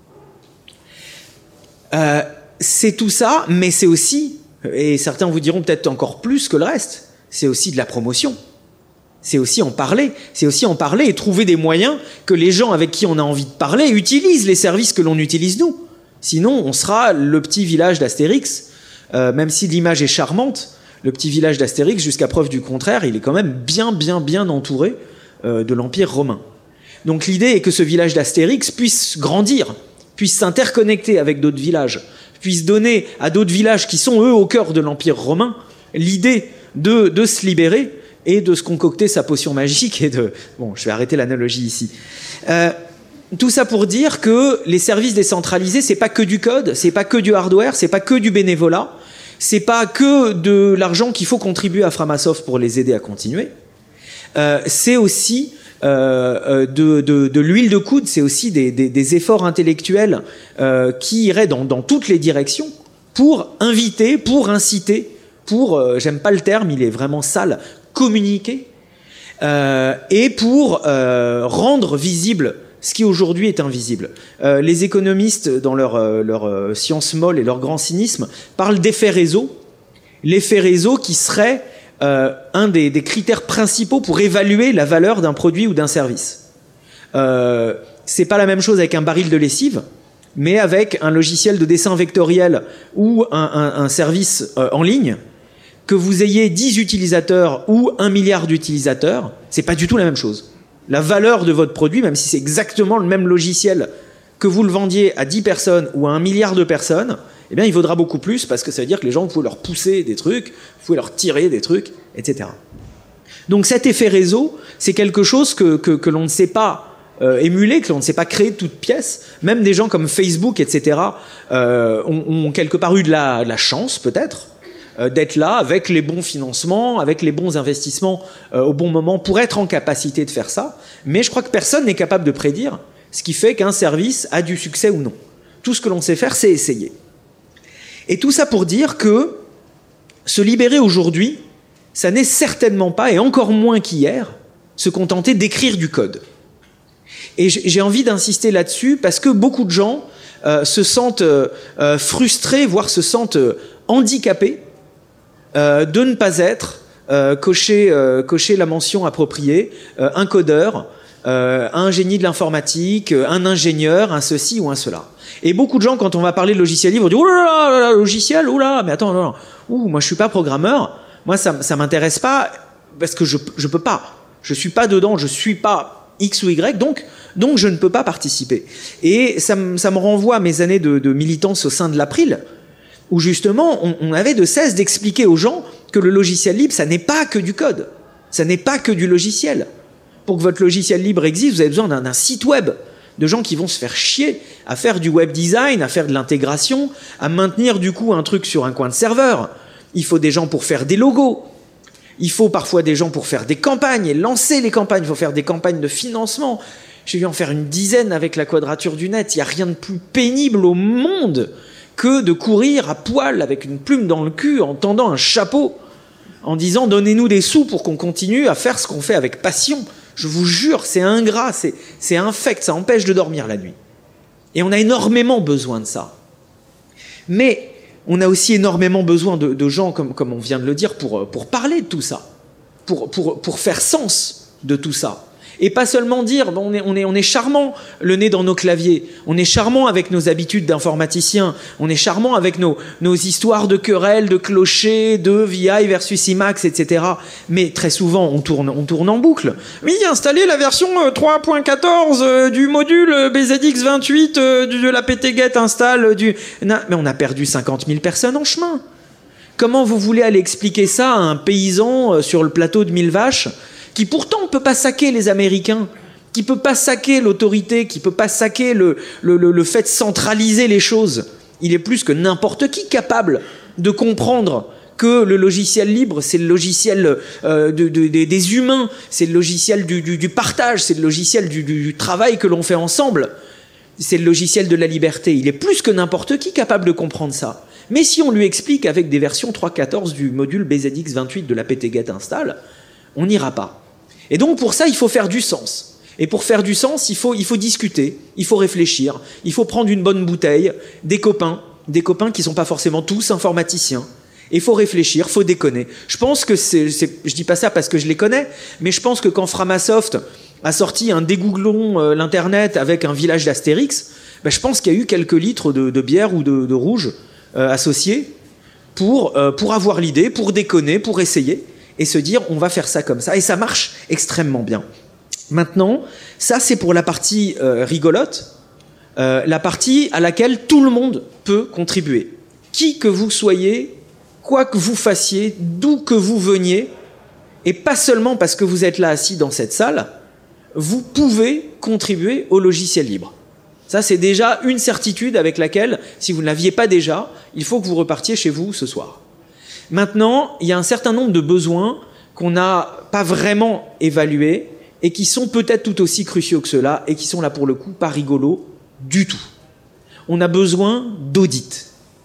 C'est tout ça, mais c'est aussi, et certains vous diront peut-être encore plus que le reste, c'est aussi de la promotion. C'est aussi en parler. C'est aussi en parler et trouver des moyens que les gens avec qui on a envie de parler utilisent les services que l'on utilise nous. Sinon, on sera le petit village d'Astérix. Même si l'image est charmante, le petit village d'Astérix, jusqu'à preuve du contraire, il est quand même bien entouré de l'Empire romain. Donc l'idée est que ce village d'Astérix puisse grandir, puisse s'interconnecter avec d'autres villages, puisse donner à d'autres villages qui sont, eux, au cœur de l'Empire romain, l'idée de se libérer et de se concocter sa potion magique et de... Bon, je vais arrêter l'analogie ici. Tout ça pour dire que les services décentralisés, c'est pas que du code, c'est pas que du hardware, c'est pas que du bénévolat, c'est pas que de l'argent qu'il faut contribuer à Framasoft pour les aider à continuer. C'est aussi de l'huile de coude, c'est aussi des efforts intellectuels qui iraient dans toutes les directions pour inviter, pour inciter, pour, j'aime pas le terme, il est vraiment sale, communiquer, et pour rendre visible ce qui aujourd'hui est invisible. Les économistes, dans leur science molle et leur grand cynisme, parlent d'effet réseau. L'effet réseau qui serait un des critères principaux pour évaluer la valeur d'un produit ou d'un service. C'est pas la même chose avec un baril de lessive, mais avec un logiciel de dessin vectoriel ou un service en ligne. Que vous ayez 10 utilisateurs ou 1 milliard d'utilisateurs, c'est pas du tout la même chose. La valeur de votre produit, même si c'est exactement le même logiciel, que vous le vendiez à 10 personnes ou à 1 milliard de personnes, eh bien, il vaudra beaucoup plus parce que ça veut dire que les gens, vous pouvez leur pousser des trucs, vous pouvez leur tirer des trucs, etc. Donc cet effet réseau, c'est quelque chose que l'on ne sait pas émuler, que l'on ne sait pas créer de toutes pièces. Même des gens comme Facebook, etc., ont quelque part eu de la chance, peut-être, d'être là avec les bons financements, avec les bons investissements au bon moment pour être en capacité de faire ça. Mais je crois que personne n'est capable de prédire ce qui fait qu'un service a du succès ou non. Tout ce que l'on sait faire, c'est essayer. Et tout ça pour dire que se libérer aujourd'hui, ça n'est certainement pas, et encore moins qu'hier, se contenter d'écrire du code. Et j'ai envie d'insister là-dessus parce que beaucoup de gens se sentent frustrés, voire se sentent handicapé de ne pas être cocher la mention appropriée, un codeur, un génie de l'informatique, un ingénieur, un ceci ou un cela. Et beaucoup de gens, quand on va parler de logiciel libre, disent « Oh là là, logiciel, oh là, mais attends, non, moi je suis pas programmeur, moi ça m'intéresse pas parce que je peux pas, je suis pas dedans, je suis pas X ou Y, donc je ne peux pas participer. » Et ça me renvoie à mes années de militance au sein de l'April, où justement on avait de cesse d'expliquer aux gens que le logiciel libre, ça n'est pas que du code, ça n'est pas que du logiciel. Pour que votre logiciel libre existe, vous avez besoin d'un site web, de gens qui vont se faire chier à faire du web design, à faire de l'intégration, à maintenir du coup un truc sur un coin de serveur. Il faut des gens pour faire des logos. Il faut parfois des gens pour faire des campagnes et lancer les campagnes. Il faut faire des campagnes de financement. J'ai dû en faire une dizaine avec la Quadrature du Net. Il n'y a rien de plus pénible au monde que de courir à poil avec une plume dans le cul en tendant un chapeau en disant « Donnez-nous des sous pour qu'on continue à faire ce qu'on fait avec passion ». Je vous jure, c'est ingrat, c'est infect, ça empêche de dormir la nuit. Et on a énormément besoin de ça. Mais on a aussi énormément besoin de gens, comme on vient de le dire, pour parler de tout ça, pour faire sens de tout ça. Et pas seulement dire, bon, on est charmant, le nez dans nos claviers, on est charmant avec nos habitudes d'informaticiens, on est charmant avec nos histoires de querelles, de clochers, de VI versus IMAX, etc. Mais très souvent, on tourne en boucle. Oui, installer la version 3.14 du module BZX28 de la PTGet install mais on a perdu 50 000 personnes en chemin. Comment vous voulez aller expliquer ça à un paysan sur le plateau de Mille Vaches qui pourtant ne peut pas saquer les Américains, qui ne peut pas saquer l'autorité, qui ne peut pas saquer le fait de centraliser les choses. Il est plus que n'importe qui capable de comprendre que le logiciel libre, c'est le logiciel des humains, c'est le logiciel du partage, c'est le logiciel du travail que l'on fait ensemble, c'est le logiciel de la liberté. Il est plus que n'importe qui capable de comprendre ça. Mais si on lui explique avec des versions 3.14 du module BZX28 de la PTGet install, on n'ira pas. Et donc pour ça, il faut faire du sens. Et pour faire du sens, il faut discuter, il faut réfléchir, il faut prendre une bonne bouteille, des copains qui ne sont pas forcément tous informaticiens. Et il faut réfléchir, il faut déconner. Je pense que je dis pas ça parce que je les connais, mais je pense que quand Framasoft a sorti un dégooglons l'internet avec un village d'Astérix, je pense qu'il y a eu quelques litres de bière ou de rouge associés pour avoir l'idée, pour déconner, pour essayer. Et se dire, on va faire ça comme ça. Et ça marche extrêmement bien. Maintenant, ça c'est pour la partie rigolote, la partie à laquelle tout le monde peut contribuer. Qui que vous soyez, quoi que vous fassiez, d'où que vous veniez, et pas seulement parce que vous êtes là assis dans cette salle, vous pouvez contribuer au logiciel libre. Ça c'est déjà une certitude avec laquelle, si vous ne l'aviez pas déjà, il faut que vous repartiez chez vous ce soir. Maintenant, il y a un certain nombre de besoins qu'on n'a pas vraiment évalués et qui sont peut-être tout aussi cruciaux que ceux-là et qui sont là pour le coup pas rigolos du tout. On a besoin d'audit.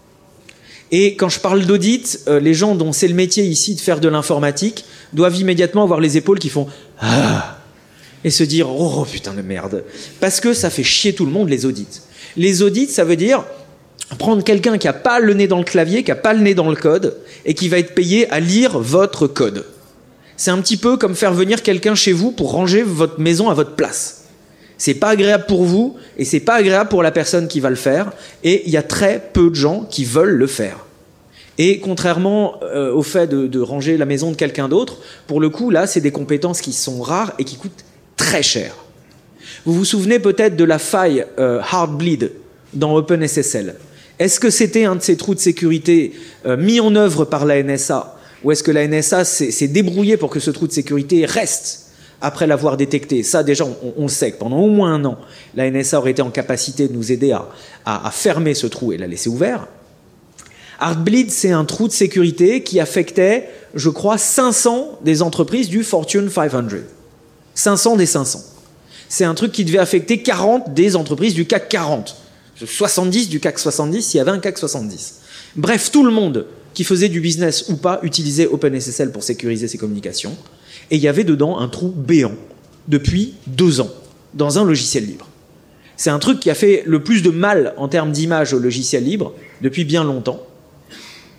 Et quand je parle d'audit, les gens dont c'est le métier ici de faire de l'informatique doivent immédiatement avoir les épaules qui font « Ah !» et se dire « Oh putain de merde !» Parce que ça fait chier tout le monde les audits. Les audits, ça veut dire prendre quelqu'un qui n'a pas le nez dans le clavier, qui n'a pas le nez dans le code, et qui va être payé à lire votre code. C'est un petit peu comme faire venir quelqu'un chez vous pour ranger votre maison à votre place. C'est pas agréable pour vous, et c'est pas agréable pour la personne qui va le faire, et il y a très peu de gens qui veulent le faire. Et contrairement au fait de ranger la maison de quelqu'un d'autre, pour le coup, là, c'est des compétences qui sont rares et qui coûtent très cher. Vous vous souvenez peut-être de la faille Heartbleed dans OpenSSL. Est-ce que c'était un de ces trous de sécurité mis en œuvre par la NSA, ou est-ce que la NSA s'est débrouillée pour que ce trou de sécurité reste après l'avoir détecté? Ça, déjà, on le sait que pendant au moins un an, la NSA aurait été en capacité de nous aider à fermer ce trou et la laisser ouvert. Heartbleed, c'est un trou de sécurité qui affectait, je crois, 500 des entreprises du Fortune 500. 500 des 500. C'est un truc qui devait affecter 40 des entreprises du CAC 40. 70 du CAC 70 s'il y avait un CAC 70. Bref, tout le monde qui faisait du business ou pas utilisait OpenSSL pour sécuriser ses communications. Et il y avait dedans un trou béant depuis 2 ans dans un logiciel libre. C'est un truc qui a fait le plus de mal en termes d'image au logiciel libre depuis bien longtemps.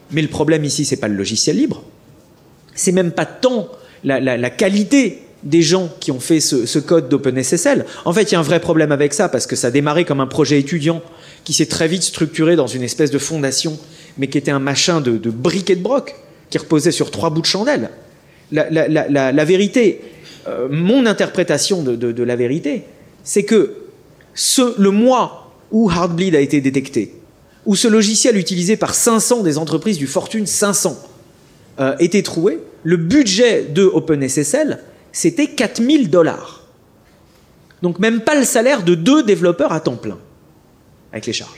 Mais le problème ici, c'est pas le logiciel libre. C'est même pas tant la qualité des gens qui ont fait ce code d'OpenSSL. En fait, il y a un vrai problème avec ça, parce que ça a démarré comme un projet étudiant qui s'est très vite structuré dans une espèce de fondation, mais qui était un machin de briques et de broc, qui reposait sur 3 bouts de chandelle. La vérité, mon interprétation de la vérité, c'est que le mois où Heartbleed a été détecté, où ce logiciel utilisé par 500 des entreprises du Fortune 500 était trouvé, le budget de OpenSSL, c'était $4 000. Donc même pas le salaire de 2 développeurs à temps plein, avec les charges.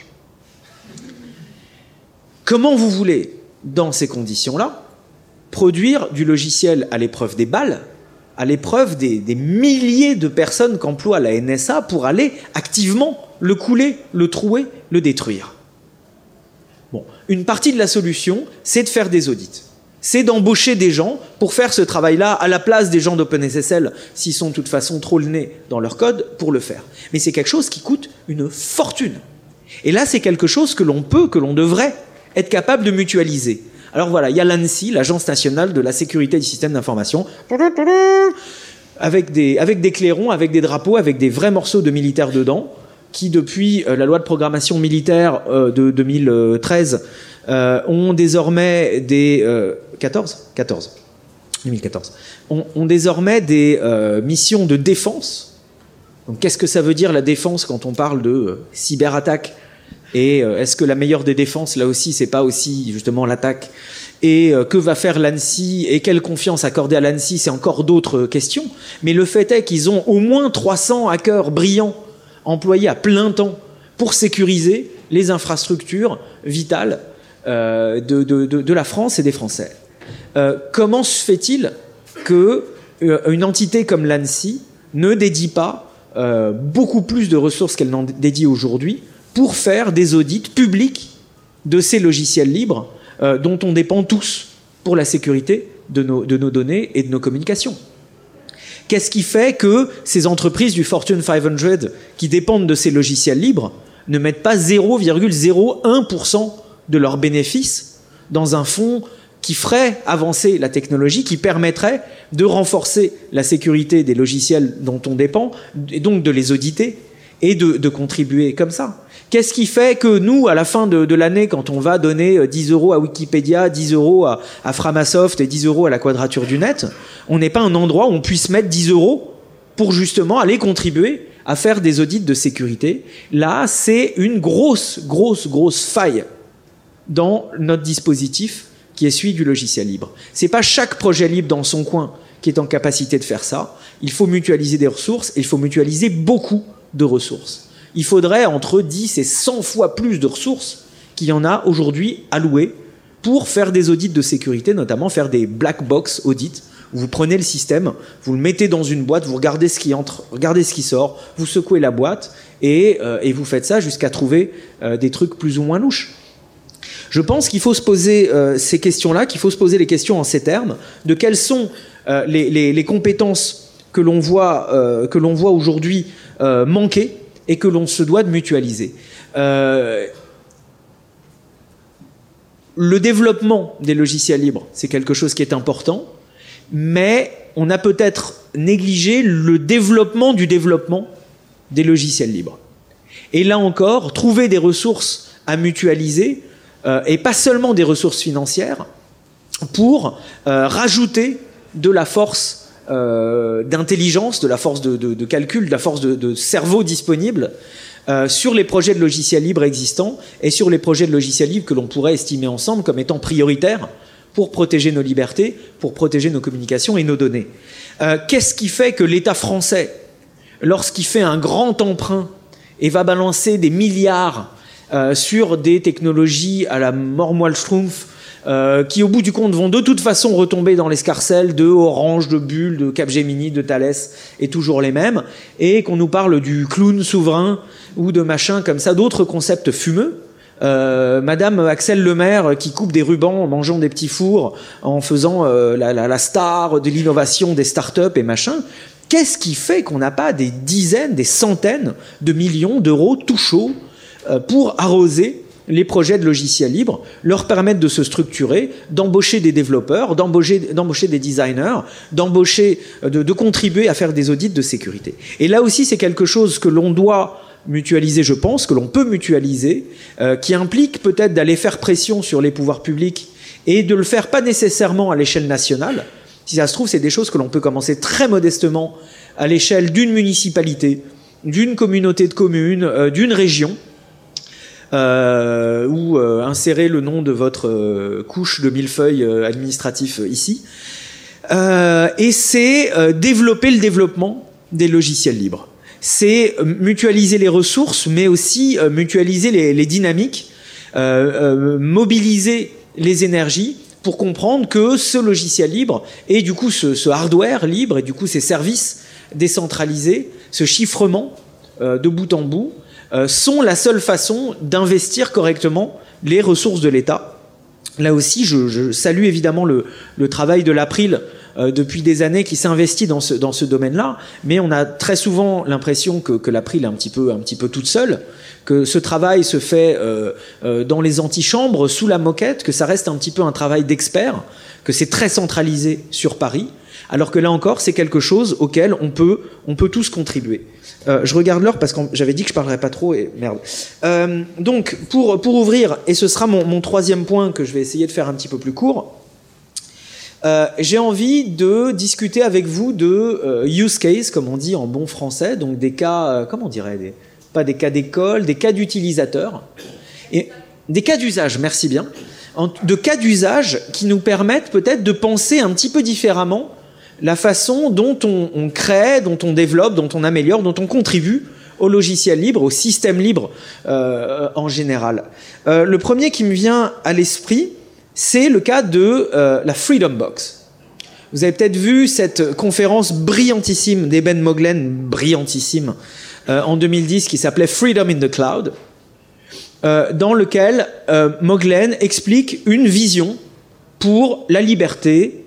Comment vous voulez, dans ces conditions-là, produire du logiciel à l'épreuve des balles, à l'épreuve des milliers de personnes qu'emploie la NSA pour aller activement le couler, le trouer, le détruire? Bon, une partie de la solution, c'est de faire des audits. C'est d'embaucher des gens pour faire ce travail-là à la place des gens d'OpenSSL, s'ils sont de toute façon trop le nez dans leur code, pour le faire. Mais c'est quelque chose qui coûte une fortune. Et là, c'est quelque chose que l'on devrait être capable de mutualiser. Alors voilà, il y a l'ANSI, l'Agence nationale de la sécurité du système d'information, avec des clairons, avec des drapeaux, avec des vrais morceaux de militaires dedans, qui depuis la loi de programmation militaire de 2013 ont désormais des 2014 ont désormais des missions de défense. Donc qu'est-ce que ça veut dire la défense quand on parle de cyberattaque? Et est-ce que la meilleure des défenses, là aussi, c'est pas aussi justement l'attaque? Et que va faire l'ANSI? Et quelle confiance accorder à l'ANSI? C'est encore d'autres questions. Mais le fait est qu'ils ont au moins 300 hackers brillants employés à plein temps pour sécuriser les infrastructures vitales de la France et des Français. Comment se fait-il qu'une entité comme l'ANSI ne dédie pas beaucoup plus de ressources qu'elle n'en dédie aujourd'hui pour faire des audits publics de ces logiciels libres dont on dépend tous pour la sécurité de nos données et de nos communications? Qu'est-ce qui fait que ces entreprises du Fortune 500 qui dépendent de ces logiciels libres ne mettent pas 0,01% de leurs bénéfices dans un fonds qui ferait avancer la technologie, qui permettrait de renforcer la sécurité des logiciels dont on dépend, et donc de les auditer et de contribuer comme ça? Qu'est-ce qui fait que nous, à la fin de l'année, quand on va donner 10 € à Wikipédia, 10 € à Framasoft et 10 € à la Quadrature du Net, on n'est pas un endroit où on puisse mettre 10 € pour justement aller contribuer à faire des audits de sécurité? Là, c'est une grosse faille dans notre dispositif qui est celui du logiciel libre. C'est pas chaque projet libre dans son coin qui est en capacité de faire ça. Il faut mutualiser des ressources et il faut mutualiser beaucoup de ressources. Il faudrait entre 10 et 100 fois plus de ressources qu'il y en a aujourd'hui allouées pour faire des audits de sécurité, notamment faire des black box audits, où vous prenez le système, vous le mettez dans une boîte, vous regardez ce qui entre, regardez ce qui sort, vous secouez la boîte et vous faites ça jusqu'à trouver des trucs plus ou moins louches. Je pense qu'il faut se poser ces questions-là, qu'il faut se poser les questions en ces termes, de quelles sont les compétences que l'on voit aujourd'hui manquer et que l'on se doit de mutualiser. Le développement des logiciels libres, c'est quelque chose qui est important, mais on a peut-être négligé le développement du développement des logiciels libres. Et là encore, trouver des ressources à mutualiser, et pas seulement des ressources financières, pour rajouter de la force d'intelligence, de la force de calcul, de la force de cerveau disponible sur les projets de logiciels libres existants et sur les projets de logiciels libres que l'on pourrait estimer ensemble comme étant prioritaires pour protéger nos libertés, pour protéger nos communications et nos données. Qu'est-ce qui fait que l'État français, lorsqu'il fait un grand emprunt et va balancer des milliards sur des technologies à la Mormoile-Schtroumpf, qui au bout du compte vont de toute façon retomber dans l'escarcelle de Orange, de Bull, de Capgemini, de Thales, et toujours les mêmes, et qu'on nous parle du clown souverain ou de machin comme ça, d'autres concepts fumeux. Madame Axel Lemaire qui coupe des rubans en mangeant des petits fours, en faisant la star de l'innovation des startups et machin. Qu'est-ce qui fait qu'on n'a pas des dizaines, des centaines de millions d'euros tout chauds pour arroser les projets de logiciels libres, leur permettre de se structurer, d'embaucher des développeurs, d'embaucher des designers, de contribuer à faire des audits de sécurité. Et là aussi, c'est quelque chose que l'on doit mutualiser, je pense, que l'on peut mutualiser, qui implique peut-être d'aller faire pression sur les pouvoirs publics et de le faire pas nécessairement à l'échelle nationale. Si ça se trouve, c'est des choses que l'on peut commencer très modestement à l'échelle d'une municipalité, d'une communauté de communes, d'une région, ou insérer le nom de votre couche de millefeuille administratif ici. Et c'est développer le développement des logiciels libres. C'est mutualiser les ressources, mais aussi mutualiser les dynamiques, mobiliser les énergies pour comprendre que ce logiciel libre et du coup ce hardware libre et du coup ces services décentralisés, ce chiffrement de bout en bout, sont la seule façon d'investir correctement les ressources de l'État. Là aussi, je salue évidemment le travail de l'April depuis des années qui s'investit dans ce domaine-là, mais on a très souvent l'impression que l'April est un petit peu toute seule, que ce travail se fait dans les antichambres, sous la moquette, que ça reste un petit peu un travail d'expert, que c'est très centralisé sur Paris, alors que là encore, c'est quelque chose auquel on peut tous contribuer. Je regarde l'heure parce que j'avais dit que je parlerais pas trop et merde. Donc, pour ouvrir, et ce sera mon troisième point que je vais essayer de faire un petit peu plus court, j'ai envie de discuter avec vous de use case, comme on dit en bon français, donc des cas, comment on dirait, pas des cas d'école, des cas d'utilisateurs, et des cas d'usage, merci bien, de cas d'usage qui nous permettent peut-être de penser un petit peu différemment la façon dont on crée, dont on développe, dont on améliore, dont on contribue au logiciel libre, au système libre en général. Le premier qui me vient à l'esprit, c'est le cas de la Freedom Box. Vous avez peut-être vu cette conférence brillantissime d'Eben Moglen, brillantissime, en 2010, qui s'appelait Freedom in the Cloud, dans lequel Moglen explique une vision pour la liberté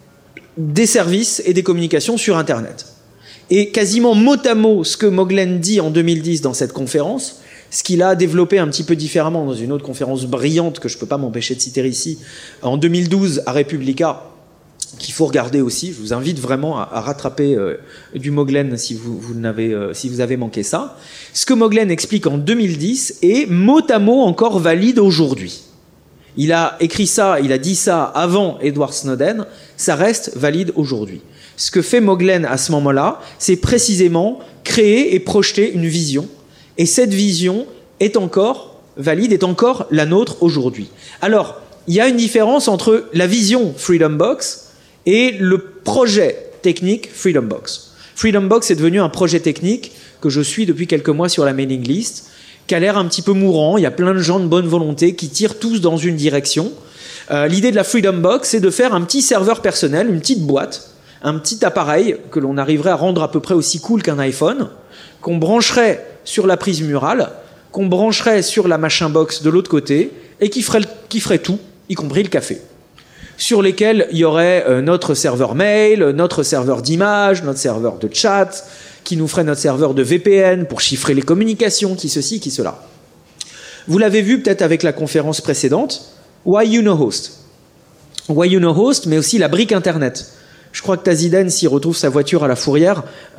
des services et des communications sur Internet. Et quasiment mot à mot, ce que Moglen dit en 2010 dans cette conférence, ce qu'il a développé un petit peu différemment dans une autre conférence brillante que je ne peux pas m'empêcher de citer ici, en 2012 à Republica, qu'il faut regarder aussi. Je vous invite vraiment à rattraper du Moglen si vous avez manqué ça. Ce que Moglen explique en 2010 est mot à mot encore valide aujourd'hui. Il a écrit ça, il a dit ça avant Edward Snowden, ça reste valide aujourd'hui. Ce que fait Moglen à ce moment-là, c'est précisément créer et projeter une vision. Et cette vision est encore valide, est encore la nôtre aujourd'hui. Alors, il y a une différence entre la vision Freedom Box et le projet technique Freedom Box. Freedom Box est devenu un projet technique que je suis depuis quelques mois sur la mailing list, qui a l'air un petit peu mourant. Il y a plein de gens de bonne volonté qui tirent tous dans une direction. L'idée de la Freedom Box, c'est de faire un petit serveur personnel, une petite boîte, un petit appareil que l'on arriverait à rendre à peu près aussi cool qu'un iPhone, qu'on brancherait sur la prise murale, qu'on brancherait sur la machin box de l'autre côté, et qui ferait tout, y compris le café. Sur lesquels il y aurait notre serveur mail, notre serveur d'image, notre serveur de chat, qui nous ferait notre serveur de VPN pour chiffrer les communications, qui ceci, qui cela. Vous l'avez vu peut-être avec la conférence précédente, Why You Know Host. Why You Know Host, mais aussi la brique Internet. Je crois que Taziden, s'il retrouve sa voiture à la Fourrière,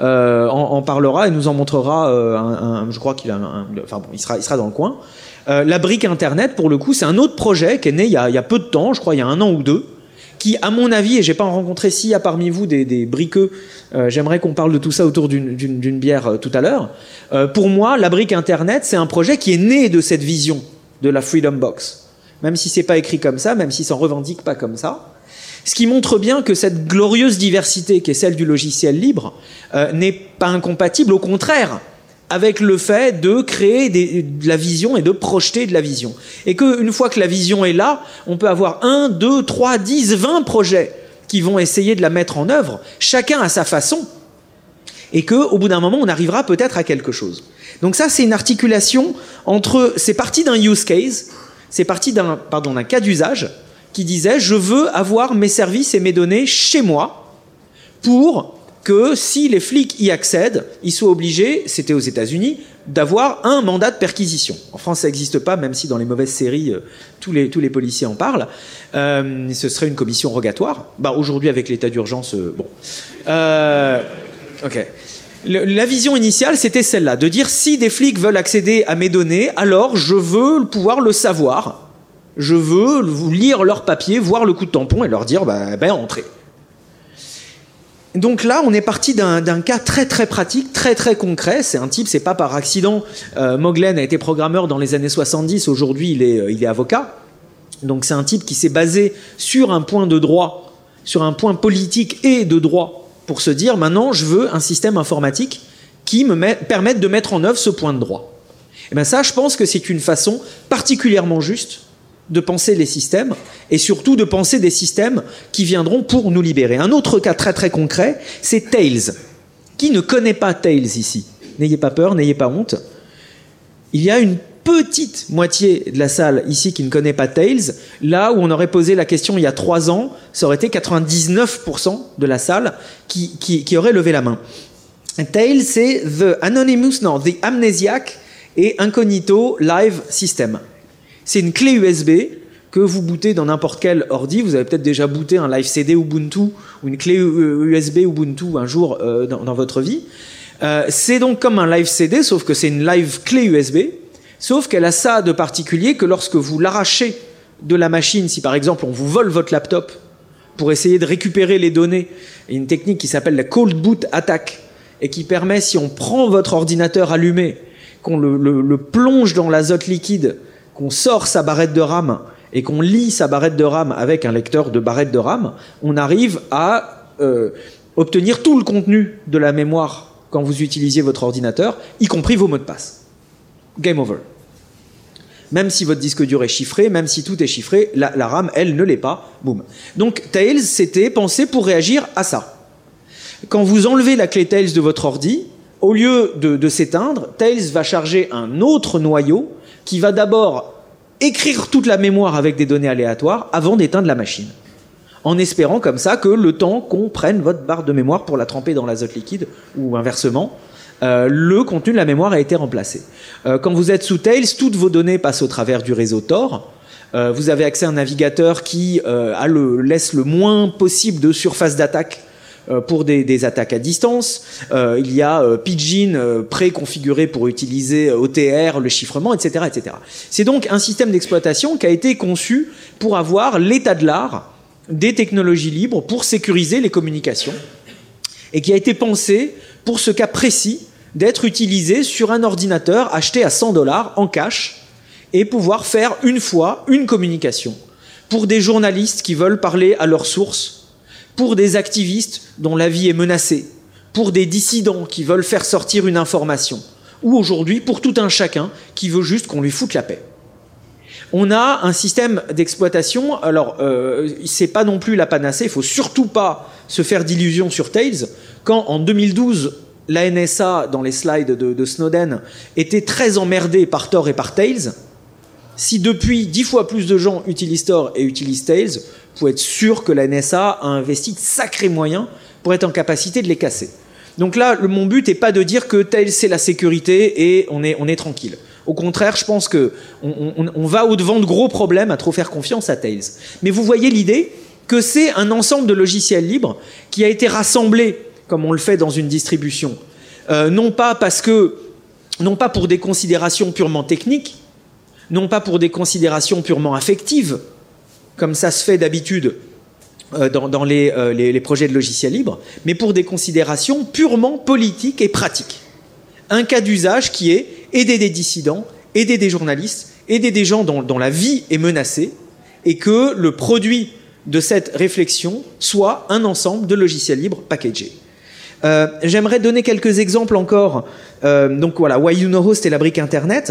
en parlera et nous en montrera je crois qu'il a enfin bon, il sera dans le coin. La brique Internet, pour le coup, c'est un autre projet qui est né il y a peu de temps, je crois il y a 1 an ou 2, qui, à mon avis, et j'ai pas rencontré s'il y a parmi vous des briqueux, j'aimerais qu'on parle de tout ça autour d'une bière tout à l'heure. Pour moi, la brique Internet, c'est un projet qui est né de cette vision de la Freedom Box. Même si c'est pas écrit comme ça, même si ça ne revendique pas comme ça. Ce qui montre bien que cette glorieuse diversité qui est celle du logiciel libre n'est pas incompatible, au contraire, avec le fait de créer de la vision et de projeter de la vision. Et qu'une fois que la vision est là, on peut avoir 1, 2, 3, 10, 20 projets qui vont essayer de la mettre en œuvre, chacun à sa façon, et qu'au bout d'un moment, on arrivera peut-être à quelque chose. Donc ça, c'est une articulation entre... C'est parti d'un use case, c'est parti d'un cas d'usage, qui disait « Je veux avoir mes services et mes données chez moi pour que si les flics y accèdent, ils soient obligés, c'était aux États-Unis, d'avoir un mandat de perquisition. En France, ça n'existe pas, même si dans les mauvaises séries, tous les policiers en parlent. Ce serait une commission rogatoire. Aujourd'hui, avec l'état d'urgence, bon. Ok. La vision initiale, c'était celle-là, de dire si des flics veulent accéder à mes données, alors je veux pouvoir le savoir. Je veux lire leurs papiers, voir le coup de tampon et leur dire entrez. Donc là, on est parti d'un cas très très pratique, très très concret. C'est un type, c'est pas par accident. Moglen a été programmeur dans les années 70. Aujourd'hui, il est avocat. Donc c'est un type qui s'est basé sur un point de droit, sur un point politique et de droit, pour se dire maintenant, je veux un système informatique qui me permette de mettre en œuvre ce point de droit. Et bien ça, je pense que c'est une façon particulièrement juste de penser les systèmes, et surtout de penser des systèmes qui viendront pour nous libérer. Un autre cas très très concret, c'est Tails. Qui ne connaît pas Tails ici? N'ayez pas peur, n'ayez pas honte. Il y a une petite moitié de la salle ici qui ne connaît pas Tails. Là où on aurait posé la question il y a 3 ans, ça aurait été 99% de la salle qui aurait levé la main. Tails, c'est The Amnesiac et Incognito Live System. C'est une clé USB que vous bootez dans n'importe quel ordi. Vous avez peut-être déjà booté un live CD Ubuntu ou une clé USB Ubuntu un jour dans votre vie. C'est donc comme un live CD, sauf que c'est une live clé USB, sauf qu'elle a ça de particulier que lorsque vous l'arrachez de la machine, si par exemple on vous vole votre laptop pour essayer de récupérer les données, il y a une technique qui s'appelle la cold boot attack et qui permet, si on prend votre ordinateur allumé, qu'on le plonge dans l'azote liquide, qu'on sort sa barrette de RAM et qu'on lit sa barrette de RAM avec un lecteur de barrette de RAM, on arrive à obtenir tout le contenu de la mémoire quand vous utilisiez votre ordinateur, y compris vos mots de passe. Game over. Même si votre disque dur est chiffré, même si tout est chiffré, la RAM, elle, ne l'est pas. Boum. Donc Tails, c'était pensé pour réagir à ça. Quand vous enlevez la clé Tails de votre ordi, au lieu de s'éteindre, Tails va charger un autre noyau qui va d'abord écrire toute la mémoire avec des données aléatoires avant d'éteindre la machine, en espérant comme ça que le temps qu'on prenne votre barre de mémoire pour la tremper dans l'azote liquide, ou inversement, le contenu de la mémoire a été remplacé. Quand vous êtes sous Tails, toutes vos données passent au travers du réseau Tor. Vous avez accès à un navigateur qui laisse le moins possible de surface d'attaque pour des attaques à distance. Il y a Pidgin préconfiguré pour utiliser OTR, le chiffrement, etc., etc. C'est donc un système d'exploitation qui a été conçu pour avoir l'état de l'art des technologies libres pour sécuriser les communications et qui a été pensé pour ce cas précis d'être utilisé sur un ordinateur acheté à $100 en cash et pouvoir faire une fois une communication pour des journalistes qui veulent parler à leurs sources, pour des activistes dont la vie est menacée, pour des dissidents qui veulent faire sortir une information, ou aujourd'hui pour tout un chacun qui veut juste qu'on lui foute la paix. On a un système d'exploitation, alors c'est pas non plus la panacée, il faut surtout pas se faire d'illusions sur Tails, quand en 2012, la NSA, dans les slides de Snowden, était très emmerdée par Tor et par Tails. Si depuis 10 fois plus de gens utilisent Tor et utilisent Tails, vous pouvez être sûr que la NSA a investi de sacrés moyens pour être en capacité de les casser. Donc là, mon but n'est pas de dire que Tails c'est la sécurité et on est tranquille. Au contraire, je pense qu'on va au-devant de gros problèmes à trop faire confiance à Tails. Mais vous voyez l'idée que c'est un ensemble de logiciels libres qui a été rassemblé, comme on le fait dans une distribution, non pas pour des considérations purement techniques, non pas pour des considérations purement affectives, comme ça se fait d'habitude dans les projets de logiciels libres, mais pour des considérations purement politiques et pratiques. Un cas d'usage qui est aider des dissidents, aider des journalistes, aider des gens dont la vie est menacée, et que le produit de cette réflexion soit un ensemble de logiciels libres packagés. J'aimerais donner quelques exemples encore. Donc voilà, Why You Know Host et la brique Internet.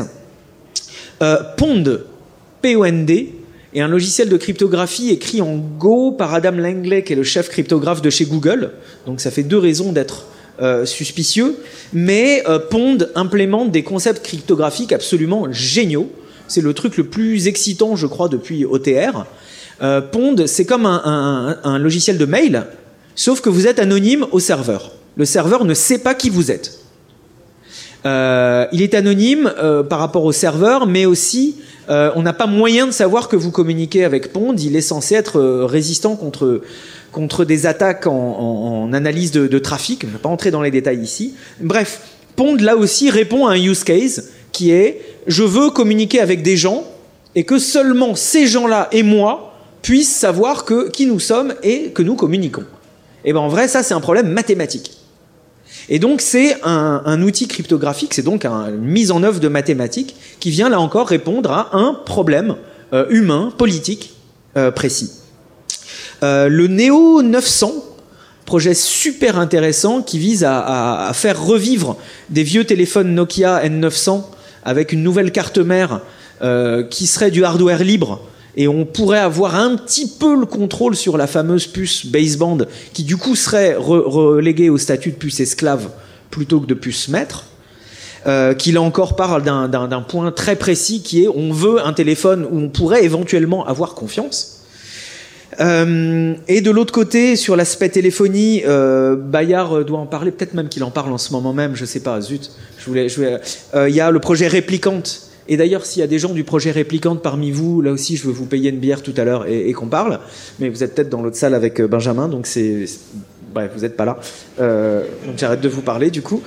Pond, P-O-N-D, est un logiciel de cryptographie écrit en Go par Adam Langley, qui est le chef cryptographe de chez Google. Donc ça fait 2 raisons d'être suspicieux. Mais Pond implémente des concepts cryptographiques absolument géniaux. C'est le truc le plus excitant, je crois, depuis OTR. Pond, c'est comme un logiciel de mail, sauf que vous êtes anonyme au serveur. Le serveur ne sait pas qui vous êtes. Il est anonyme par rapport au serveur, mais aussi on n'a pas moyen de savoir que vous communiquez avec Pond. Il est censé être résistant contre des attaques en analyse de trafic. Je ne vais pas entrer dans les détails ici. Bref, Pond, là aussi, répond à un use case qui est « je veux communiquer avec des gens et que seulement ces gens-là et moi puissent savoir qui nous sommes et que nous communiquons ». Et bien en vrai, ça c'est un problème mathématique. Et donc c'est un outil cryptographique, c'est donc une mise en œuvre de mathématiques qui vient là encore répondre à un problème humain, politique précis. Le Neo 900, projet super intéressant qui vise à faire revivre des vieux téléphones Nokia N900 avec une nouvelle carte mère qui serait du hardware libre. Et on pourrait avoir un petit peu le contrôle sur la fameuse puce baseband qui du coup serait reléguée au statut de puce esclave plutôt que de puce maître, qui là encore parle d'un point très précis qui est on veut un téléphone où on pourrait éventuellement avoir confiance. Et de l'autre côté, sur l'aspect téléphonie, Bayard doit en parler, peut-être même qu'il en parle en ce moment même, je sais pas, zut. Il y a le projet Replicant. Et d'ailleurs, s'il y a des gens du projet Replicant parmi vous, là aussi, je veux vous payer une bière tout à l'heure et qu'on parle. Mais vous êtes peut-être dans l'autre salle avec Benjamin, donc bref, vous n'êtes pas là. Donc j'arrête de vous parler, du coup.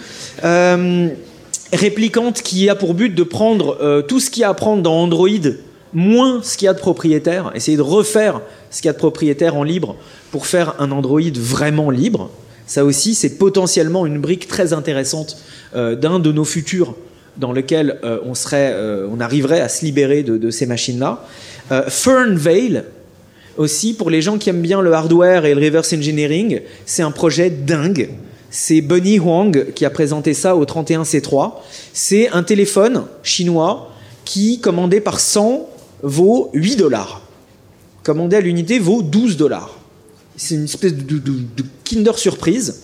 Replicant qui a pour but de prendre tout ce qu'il y a à prendre dans Android, moins ce qu'il y a de propriétaire, essayer de refaire ce qu'il y a de propriétaire en libre pour faire un Android vraiment libre. Ça aussi, c'est potentiellement une brique très intéressante d'un de nos futurs dans lequel on arriverait à se libérer de ces machines-là. Fernvale, aussi, pour les gens qui aiment bien le hardware et le reverse engineering, c'est un projet dingue. C'est Bunny Huang qui a présenté ça au 31C3. C'est un téléphone chinois qui, commandé par 100, vaut $8. Commandé à l'unité, vaut $12. C'est une espèce de Kinder Surprise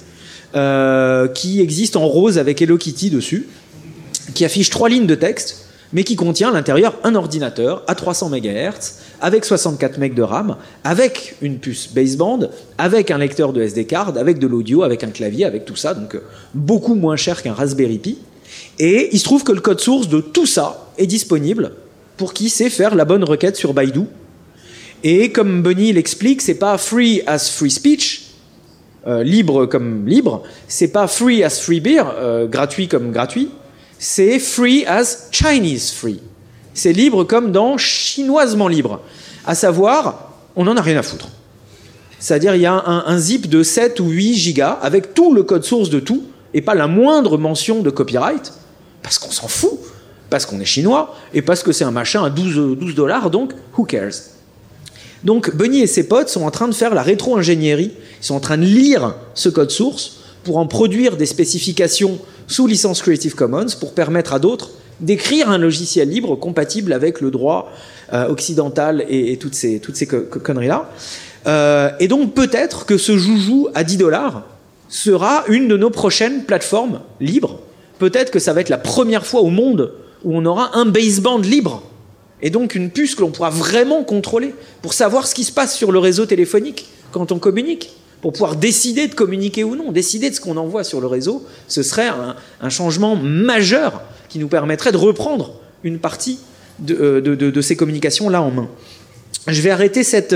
qui existe en rose avec Hello Kitty dessus, qui affiche 3 lignes de texte, mais qui contient à l'intérieur un ordinateur à 300 MHz, avec 64 MB de RAM, avec une puce baseband, avec un lecteur de SD card, avec de l'audio, avec un clavier, avec tout ça, donc beaucoup moins cher qu'un Raspberry Pi. Et il se trouve que le code source de tout ça est disponible pour qui sait faire la bonne requête sur Baidu. Et comme Bunny l'explique, c'est pas free as free speech, libre comme libre, c'est pas free as free beer, gratuit comme gratuit, c'est free as Chinese free. C'est libre comme dans chinoisement libre. À savoir, on n'en a rien à foutre. C'est-à-dire, il y a un zip de 7 ou 8 gigas avec tout le code source de tout et pas la moindre mention de copyright, parce qu'on s'en fout, parce qu'on est chinois et parce que c'est un machin à $12, donc who cares? Donc, Bunny et ses potes sont en train de faire la rétro-ingénierie. Ils sont en train de lire ce code source pour en produire des spécifications sous licence Creative Commons pour permettre à d'autres d'écrire un logiciel libre compatible avec le droit occidental et toutes ces conneries-là. Et donc peut-être que ce joujou à $10 sera une de nos prochaines plateformes libres. Peut-être que ça va être la première fois au monde où on aura un baseband libre et donc une puce que l'on pourra vraiment contrôler pour savoir ce qui se passe sur le réseau téléphonique quand on communique. Pour pouvoir décider de communiquer ou non, décider de ce qu'on envoie sur le réseau, ce serait un changement majeur qui nous permettrait de reprendre une partie de ces communications-là en main. Je vais arrêter cette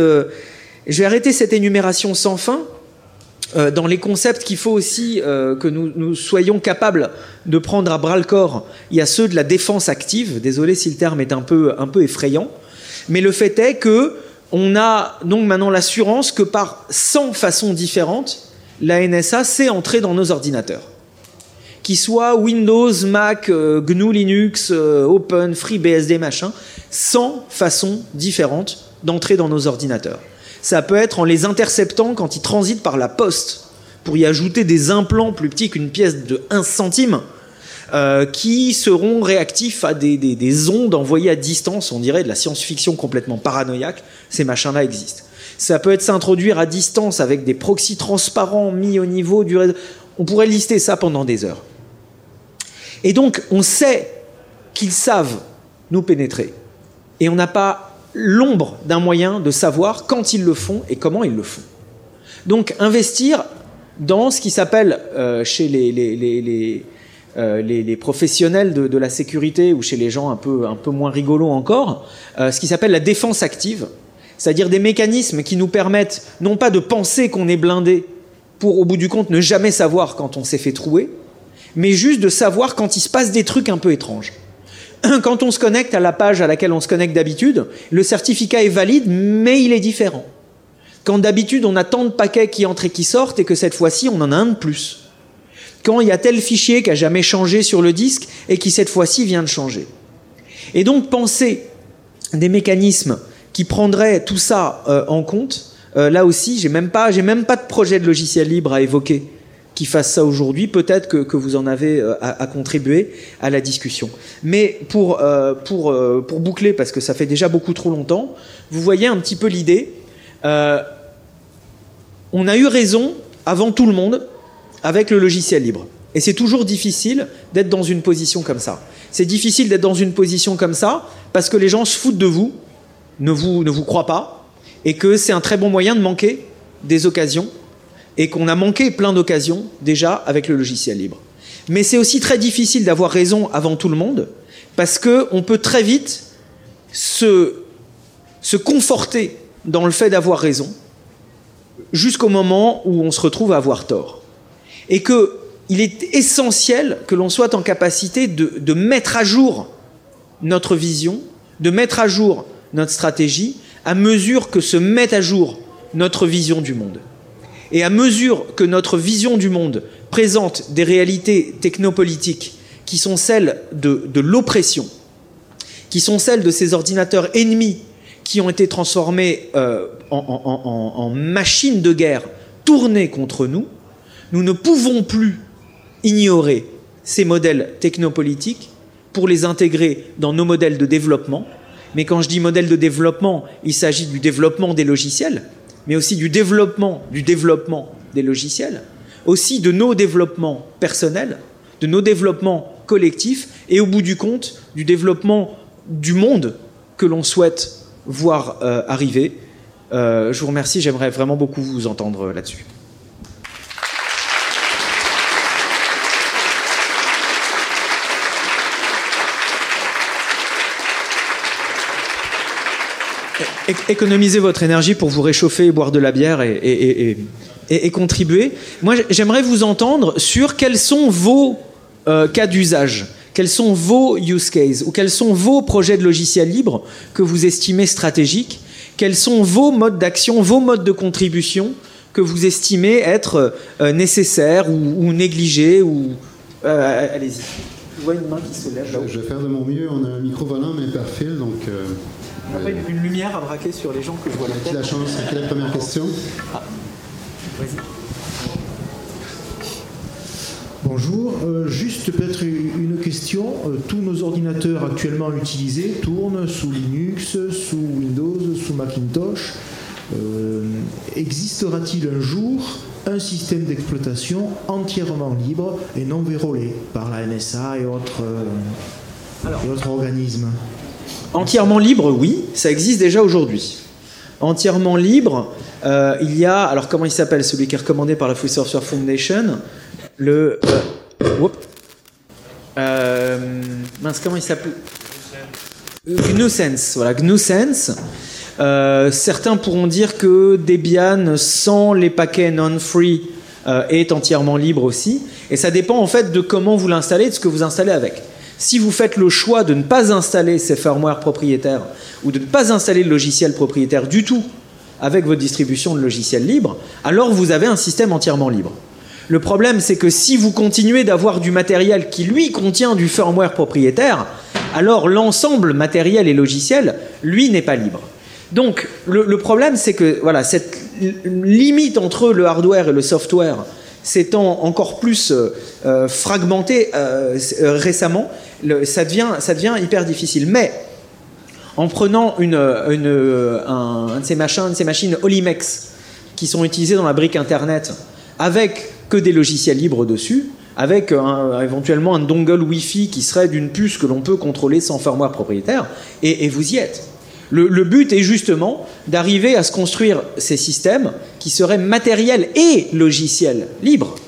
énumération sans fin. Dans les concepts qu'il faut aussi que nous soyons capables de prendre à bras-le-corps, il y a ceux de la défense active. Désolé si le terme est un peu effrayant, mais le fait est que on a donc maintenant l'assurance que par 100 façons différentes, la NSA sait entrer dans nos ordinateurs. Qu'ils soient Windows, Mac, GNU Linux, Open, FreeBSD, machin, 100 façons différentes d'entrer dans nos ordinateurs. Ça peut être en les interceptant quand ils transitent par la poste, pour y ajouter des implants plus petits qu'une pièce de 1 centime, qui seront réactifs à des ondes envoyées à distance, on dirait de la science-fiction complètement paranoïaque. Ces machins-là existent. Ça peut être s'introduire à distance avec des proxys transparents mis au niveau du réseau. On pourrait lister ça pendant des heures. Et donc, on sait qu'ils savent nous pénétrer. Et on n'a pas l'ombre d'un moyen de savoir quand ils le font et comment ils le font. Donc, investir dans ce qui s'appelle chez les professionnels de la sécurité ou chez les gens un peu moins rigolos encore, ce qui s'appelle la défense active, c'est-à-dire des mécanismes qui nous permettent non pas de penser qu'on est blindé pour, au bout du compte, ne jamais savoir quand on s'est fait trouer, mais juste de savoir quand il se passe des trucs un peu étranges. Quand on se connecte à la page à laquelle on se connecte d'habitude, le certificat est valide, mais il est différent. Quand d'habitude on a tant de paquets qui entrent et qui sortent, et que cette fois-ci on en a un de plus. Quand il y a tel fichier qui n'a jamais changé sur le disque, et qui cette fois-ci vient de changer. Et donc penser des mécanismes qui prendraient tout ça en compte, là aussi, j'ai même pas de projet de logiciel libre à évoquer qui fasse ça aujourd'hui. Peut-être que vous en avez à contribuer à la discussion. Mais pour boucler, parce que ça fait déjà beaucoup trop longtemps, vous voyez un petit peu l'idée. On a eu raison avant tout le monde avec le logiciel libre. Et c'est toujours difficile d'être dans une position comme ça. C'est difficile d'être dans une position comme ça parce que les gens se foutent de vous, ne vous croient pas, et que c'est un très bon moyen de manquer des occasions, et qu'on a manqué plein d'occasions déjà avec le logiciel libre. Mais c'est aussi très difficile d'avoir raison avant tout le monde, parce qu'on peut très vite se conforter dans le fait d'avoir raison, jusqu'au moment où on se retrouve à avoir tort. Et qu'il est essentiel que l'on soit en capacité de mettre à jour notre vision, de mettre à jour notre stratégie, à mesure que se met à jour notre vision du monde. Et à mesure que notre vision du monde présente des réalités technopolitiques qui sont celles de l'oppression, qui sont celles de ces ordinateurs ennemis qui ont été transformés en machines de guerre tournées contre nous, nous ne pouvons plus ignorer ces modèles technopolitiques pour les intégrer dans nos modèles de développement. Mais quand je dis modèle de développement, il s'agit du développement des logiciels, mais aussi du développement des logiciels, aussi de nos développements personnels, de nos développements collectifs, et au bout du compte, du développement du monde que l'on souhaite voir arriver. Je vous remercie, j'aimerais vraiment beaucoup vous entendre là-dessus. Économisez votre énergie pour vous réchauffer, boire de la bière et contribuer. Moi, j'aimerais vous entendre sur quels sont vos cas d'usage, quels sont vos use cases, ou quels sont vos projets de logiciels libres que vous estimez stratégiques, quels sont vos modes d'action, vos modes de contribution que vous estimez être nécessaires ou négligés. Allez-y. Je vois une main qui se lève. Je vais faire de mon mieux. On a un micro volant, mais par fil, donc... Après, une lumière à braquer sur les gens que je vois là. Qui la chance? Quelle est la première question? Vas-y. Bonjour, juste peut-être une question. Tous nos ordinateurs actuellement utilisés tournent sous Linux, sous Windows, sous Macintosh. Existera-t-il un jour un système d'exploitation entièrement libre et non vérolé par la NSA et autres organismes? Entièrement libre, oui, ça existe déjà aujourd'hui. Entièrement libre, il y a... Alors, comment il s'appelle, celui qui est recommandé par la Free Software Foundation? Comment il s'appelle? GNU-Sense. Voilà, GNU-Sense. Certains pourront dire que Debian, sans les paquets non-free, est entièrement libre aussi. Et ça dépend, en fait, de comment vous l'installez, de ce que vous installez avec. Si vous faites le choix de ne pas installer ces firmware propriétaires ou de ne pas installer le logiciel propriétaire du tout avec votre distribution de logiciels libres, alors vous avez un système entièrement libre. Le problème, c'est que si vous continuez d'avoir du matériel qui, lui, contient du firmware propriétaire, alors l'ensemble matériel et logiciel, lui, n'est pas libre. Donc, le problème, c'est que voilà, cette limite entre le hardware et le software s'étant encore plus fragmentée récemment, ça devient hyper difficile. Mais en prenant une de ces machines Olimex qui sont utilisées dans la brique Internet avec que des logiciels libres dessus, avec éventuellement un dongle Wi-Fi qui serait d'une puce que l'on peut contrôler sans firmware propriétaire, et vous y êtes. Le but est justement d'arriver à se construire ces systèmes qui seraient matériels et logiciels libres.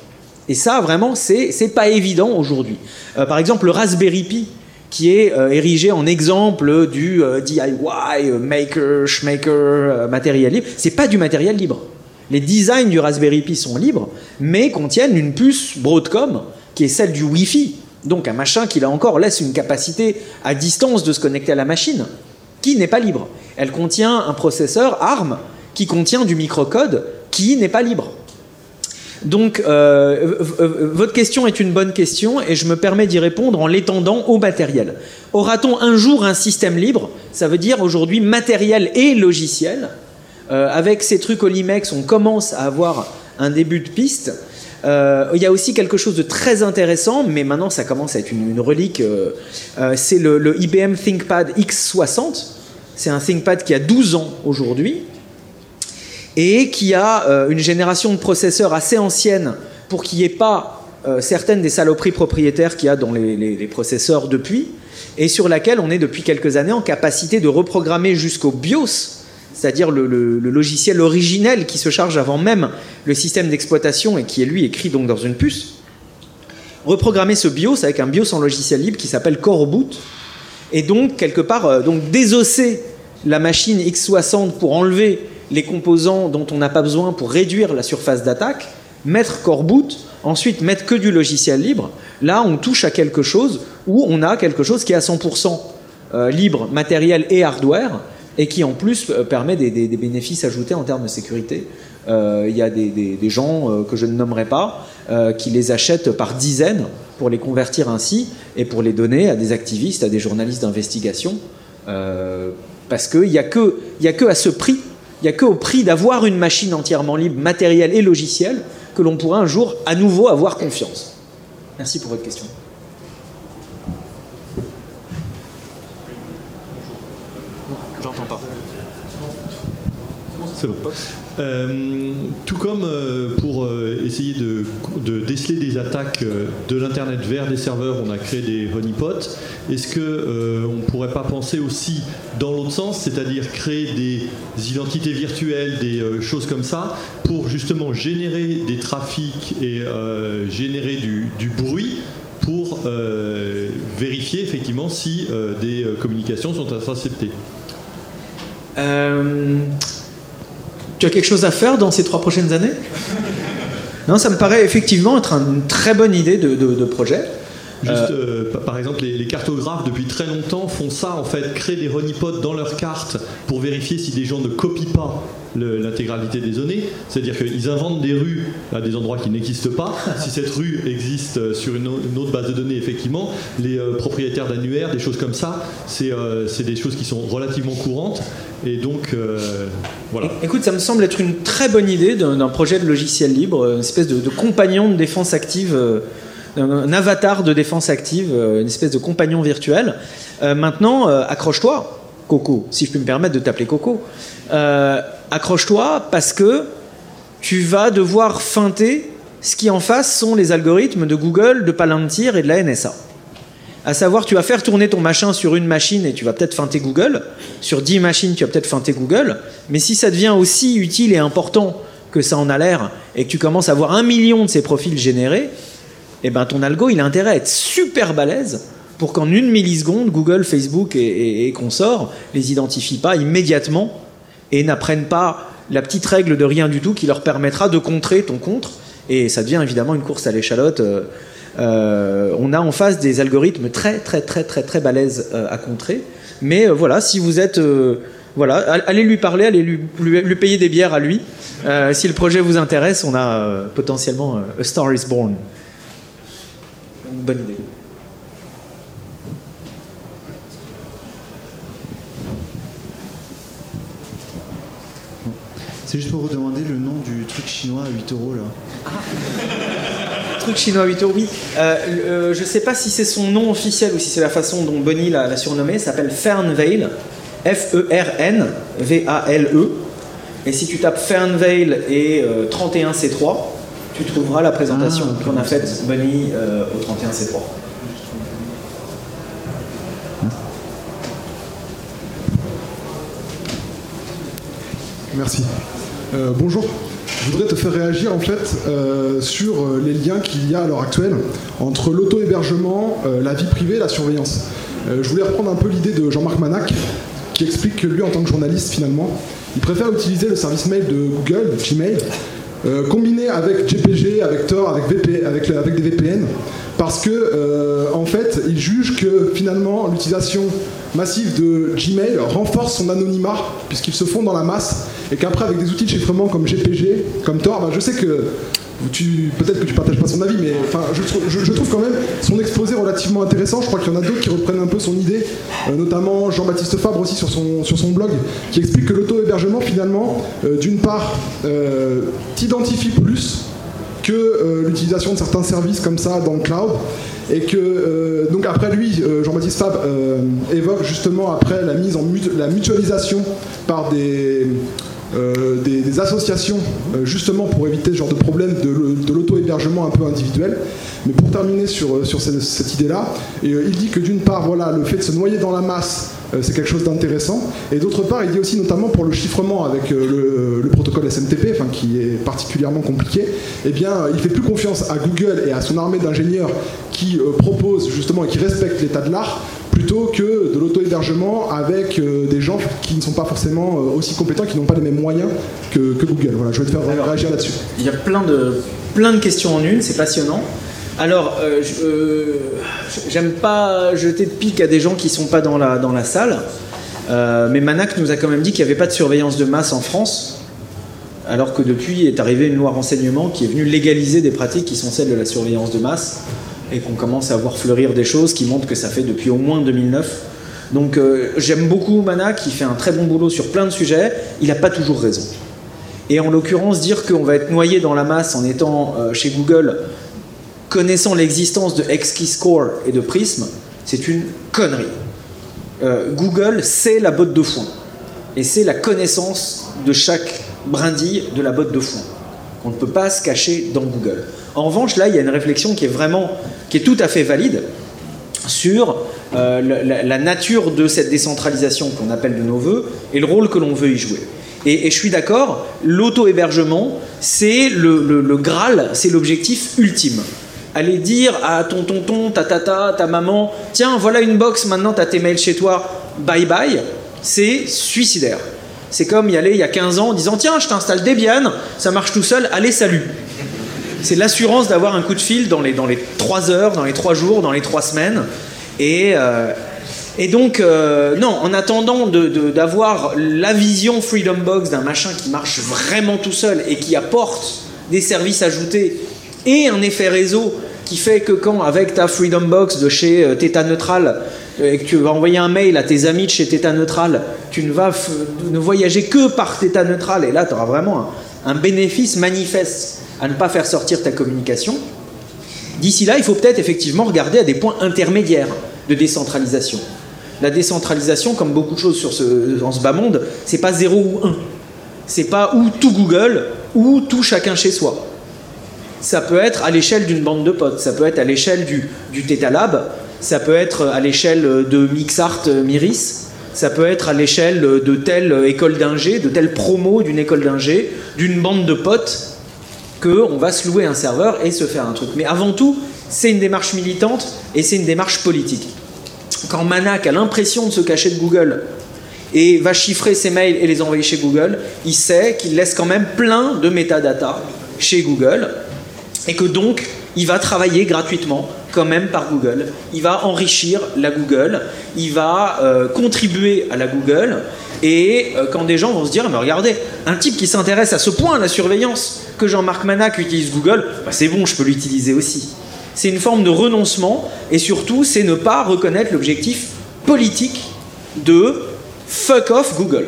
Et ça, vraiment, c'est pas évident aujourd'hui. Par exemple, le Raspberry Pi, qui est érigé en exemple du DIY, maker, schmaker, matériel libre, c'est pas du matériel libre. Les designs du Raspberry Pi sont libres, mais contiennent une puce Broadcom, qui est celle du Wi-Fi. Donc un machin qui, là encore, laisse une capacité à distance de se connecter à la machine, qui n'est pas libre. Elle contient un processeur ARM, qui contient du microcode, qui n'est pas libre. Donc, votre question est une bonne question et je me permets d'y répondre en l'étendant au matériel. Aura-t-on un jour un système libre? Ça veut dire aujourd'hui matériel et logiciel. Avec ces trucs Olimex, on commence à avoir un début de piste. Il y a aussi quelque chose de très intéressant, mais maintenant ça commence à être une relique. C'est le IBM ThinkPad X60. C'est un ThinkPad qui a 12 ans aujourd'hui, et qui a une génération de processeurs assez ancienne pour qu'il n'y ait pas certaines des saloperies propriétaires qu'il y a dans les processeurs depuis, et sur laquelle on est depuis quelques années en capacité de reprogrammer jusqu'au BIOS, c'est-à-dire le logiciel originel qui se charge avant même le système d'exploitation et qui est lui écrit donc dans une puce. Reprogrammer ce BIOS avec un BIOS en logiciel libre qui s'appelle Core Boot, et donc quelque part donc désosser la machine X60 pour enlever les composants dont on n'a pas besoin pour réduire la surface d'attaque, mettre Core Boot, ensuite mettre que du logiciel libre. Là, on touche à quelque chose où on a quelque chose qui est à 100% libre, matériel et hardware, et qui en plus permet des bénéfices ajoutés en termes de sécurité. Il y a des gens que je ne nommerai pas qui les achètent par dizaines pour les convertir ainsi et pour les donner à des activistes, à des journalistes d'investigation, parce qu'il n'y a que à ce prix. Il n'y a qu'au prix d'avoir une machine entièrement libre, matériel et logiciel, que l'on pourra un jour à nouveau avoir confiance. Merci pour votre question. J'entends pas. C'est bon. Tout comme pour essayer de déceler des attaques de l'Internet vers des serveurs, on a créé des honeypots. Est-ce qu'on ne pourrait pas penser aussi dans l'autre sens, c'est-à-dire créer des identités virtuelles, des choses comme ça, pour justement générer des trafics et générer du bruit pour vérifier effectivement si des communications sont interceptées? Tu as quelque chose à faire dans ces 3 prochaines années? Non, ça me paraît effectivement être une très bonne idée de projet. Juste, par exemple, les cartographes, depuis très longtemps, font ça, en fait, créent des honeypots dans leurs cartes pour vérifier si des gens ne copient pas l'intégralité des données. C'est-à-dire qu'ils inventent des rues à des endroits qui n'existent pas. Si cette rue existe sur une autre base de données, effectivement, les propriétaires d'annuaires, des choses comme ça, c'est des choses qui sont relativement courantes. Et donc, voilà. Écoute, ça me semble être une très bonne idée d'un projet de logiciel libre, une espèce de compagnon de défense active, un avatar de défense active, une espèce de compagnon virtuel. Maintenant, accroche-toi, Coco, si je peux me permettre de t'appeler Coco. Accroche-toi parce que tu vas devoir feinter ce qui en face sont les algorithmes de Google, de Palantir et de la NSA. À savoir, tu vas faire tourner ton machin sur une machine et tu vas peut-être feinter Google. Sur 10 machines, tu vas peut-être feinter Google. Mais si ça devient aussi utile et important que ça en a l'air et que tu commences à avoir 1 million de ces profils générés, eh ben ton algo, il a intérêt à être super balèze pour qu'en 1 milliseconde, Google, Facebook et consorts les identifient pas immédiatement et n'apprennent pas la petite règle de rien du tout qui leur permettra de contrer ton contre. Et ça devient évidemment une course à l'échalote. On a en face des algorithmes très balèzes à contrer. Mais voilà, si vous êtes... voilà, allez lui parler, allez lui payer des bières à lui. Si le projet vous intéresse, on a potentiellement A Star is Born. Une bonne idée. C'est juste pour vous demander le nom du truc chinois à 8 € là. Truc chinois à 8 €, oui. Je sais pas si c'est son nom officiel ou si c'est la façon dont Bonnie l'a surnommé. Ça s'appelle Fernveil. Fernvale. Et si tu tapes Fernveil et 31C3, tu trouveras la présentation qu'on a faite Bonnie au 31C3. Merci. Bonjour. Je voudrais te faire réagir en fait sur les liens qu'il y a à l'heure actuelle entre l'auto-hébergement, la vie privée et la surveillance. Je voulais reprendre un peu l'idée de Jean-Marc Manac, qui explique que lui, en tant que journaliste, finalement, il préfère utiliser le service mail de Google, Gmail, combiné avec GPG, avec Tor, avec des VPN, parce que en fait, il juge que finalement l'utilisation massive de Gmail renforce son anonymat puisqu'ils se font dans la masse, et qu'après avec des outils de chiffrement comme GPG, comme Tor, je sais que peut-être que tu partages pas son avis, mais enfin, je trouve quand même son exposé relativement intéressant. Je crois qu'il y en a d'autres qui reprennent un peu son idée, notamment Jean-Baptiste Fabre aussi sur son blog, qui explique que l'auto-hébergement finalement, d'une part, t'identifie plus que l'utilisation de certains services comme ça dans le cloud, et que donc après lui, Jean-Baptiste Fabre évoque justement après la mutualisation par des associations justement pour éviter ce genre de problème de l'auto-hébergement un peu individuel. Mais pour terminer sur cette idée-là, il dit que d'une part, voilà, le fait de se noyer dans la masse, c'est quelque chose d'intéressant, et d'autre part, il dit aussi notamment pour le chiffrement avec le protocole SMTP, enfin, qui est particulièrement compliqué, eh bien, il fait plus confiance à Google et à son armée d'ingénieurs qui proposent justement et qui respectent l'état de l'art, plutôt que de l'auto-hébergement avec des gens qui ne sont pas forcément aussi compétents, qui n'ont pas les mêmes moyens que Google. Voilà, je vais te faire réagir là-dessus. Il y a plein de questions en une, c'est passionnant. Alors, j'aime pas jeter de pique à des gens qui ne sont pas dans la salle, mais Manac nous a quand même dit qu'il n'y avait pas de surveillance de masse en France, alors que depuis est arrivée une loi renseignement qui est venue légaliser des pratiques qui sont celles de la surveillance de masse, et qu'on commence à voir fleurir des choses qui montrent que ça fait depuis au moins 2009. Donc j'aime beaucoup Manac, il fait un très bon boulot sur plein de sujets, il n'a pas toujours raison. Et en l'occurrence, dire qu'on va être noyé dans la masse en étant chez Google, connaissant l'existence de XKeyscore et de Prism, c'est une connerie. Google, c'est la botte de foin. Et c'est la connaissance de chaque brindille de la botte de foin. On ne peut pas se cacher dans Google. En revanche, là, il y a une réflexion qui est tout à fait valide sur la nature de cette décentralisation qu'on appelle de nos voeux et le rôle que l'on veut y jouer. Et je suis d'accord, l'auto-hébergement, c'est le Graal, c'est l'objectif ultime. Aller dire à ton tonton, ta maman, tiens, voilà une box, maintenant t'as tes mails chez toi, bye bye, c'est suicidaire. C'est comme y aller il y a 15 ans en disant, tiens, je t'installe Debian, ça marche tout seul, allez, salut. C'est l'assurance d'avoir un coup de fil dans les 3 heures, dans les 3 jours, dans les 3 semaines. Et donc, non, en attendant d'avoir la vision Freedom Box d'un machin qui marche vraiment tout seul et qui apporte des services ajoutés et un effet réseau qui fait que quand, avec ta Freedom Box de chez Theta Neutral, et que tu vas envoyer un mail à tes amis de chez Theta Neutral, tu ne vas ne voyager que par Theta Neutral, et là, tu auras vraiment un bénéfice manifeste à ne pas faire sortir ta communication. D'ici là, il faut peut-être effectivement regarder à des points intermédiaires de décentralisation. La décentralisation, comme beaucoup de choses dans ce bas monde, c'est pas 0 ou 1. C'est pas ou tout Google ou tout chacun chez soi. Ça peut être à l'échelle d'une bande de potes, ça peut être à l'échelle du Theta Lab, ça peut être à l'échelle de Mixart Miris, ça peut être à l'échelle de telle école d'ingé, de telle promo d'une école d'ingé, d'une bande de potes, qu'on va se louer un serveur et se faire un truc. Mais avant tout, c'est une démarche militante et c'est une démarche politique. Quand Manac a l'impression de se cacher de Google et va chiffrer ses mails et les envoyer chez Google, il sait qu'il laisse quand même plein de métadata chez Google et que donc, il va travailler gratuitement quand même par Google. Il va enrichir la Google, il va contribuer à la Google. Et quand des gens vont se dire, mais regardez, un type qui s'intéresse à ce point à la surveillance que Jean-Marc Manac utilise Google, bah c'est bon, je peux l'utiliser aussi. C'est une forme de renoncement, et surtout, c'est ne pas reconnaître l'objectif politique de fuck off Google.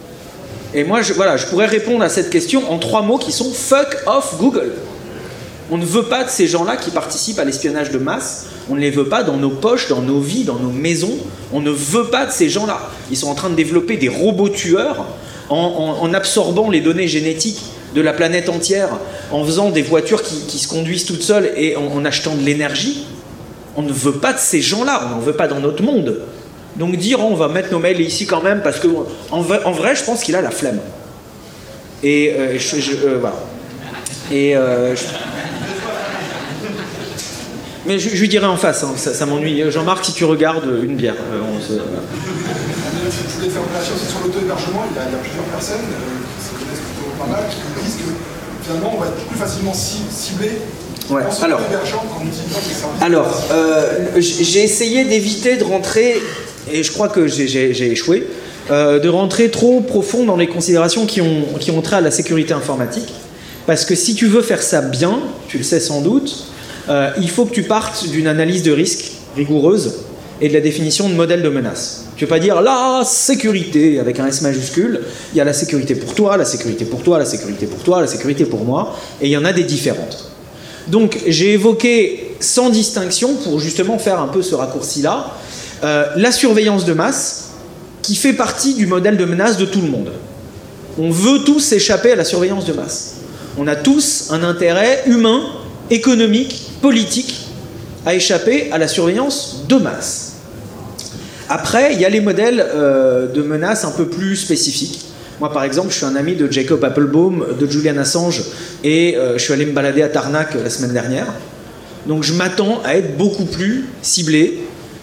Et moi, je pourrais répondre à cette question en 3 mots qui sont fuck off Google. On ne veut pas de ces gens-là qui participent à l'espionnage de masse. On ne les veut pas dans nos poches, dans nos vies, dans nos maisons. On ne veut pas de ces gens-là. Ils sont en train de développer des robots tueurs en absorbant les données génétiques de la planète entière, en faisant des voitures qui se conduisent toutes seules et en achetant de l'énergie. On ne veut pas de ces gens-là. On n'en veut pas dans notre monde. Donc dire on va mettre nos mails ici quand même parce que en vrai je pense qu'il a la flemme. Et voilà. Et mais je lui dirai en face, hein, ça m'ennuie. Jean-Marc, si tu regardes, une bière. Je voulais faire une réaction sur l'auto-hébergement. Il y a plusieurs personnes qui se connaissent plutôt pas mal qui disent que finalement on va être plus facilement ciblé ouais. en s'auto-hébergeant qu'en utilisant des services. Alors, j'ai essayé d'éviter de rentrer, et je crois que j'ai échoué, de rentrer trop profond dans les considérations qui ont trait à la sécurité informatique. Parce que si tu veux faire ça bien, tu le sais sans doute, il faut que tu partes d'une analyse de risque rigoureuse et de la définition de modèle de menace. Tu ne peux pas dire la sécurité avec un S majuscule, il y a la sécurité pour toi, la sécurité pour toi, la sécurité pour toi, la sécurité pour moi, et il y en a des différentes. Donc j'ai évoqué sans distinction, pour justement faire un peu ce raccourci-là, la surveillance de masse, qui fait partie du modèle de menace de tout le monde. On veut tous échapper à la surveillance de masse. On a tous un intérêt humain, économique, politique, à échapper à la surveillance de masse. Après, il y a les modèles de menaces un peu plus spécifiques. Moi, par exemple, je suis un ami de Jacob Appelbaum, de Julian Assange, et je suis allé me balader à Tarnac la semaine dernière. Donc je m'attends à être beaucoup plus ciblé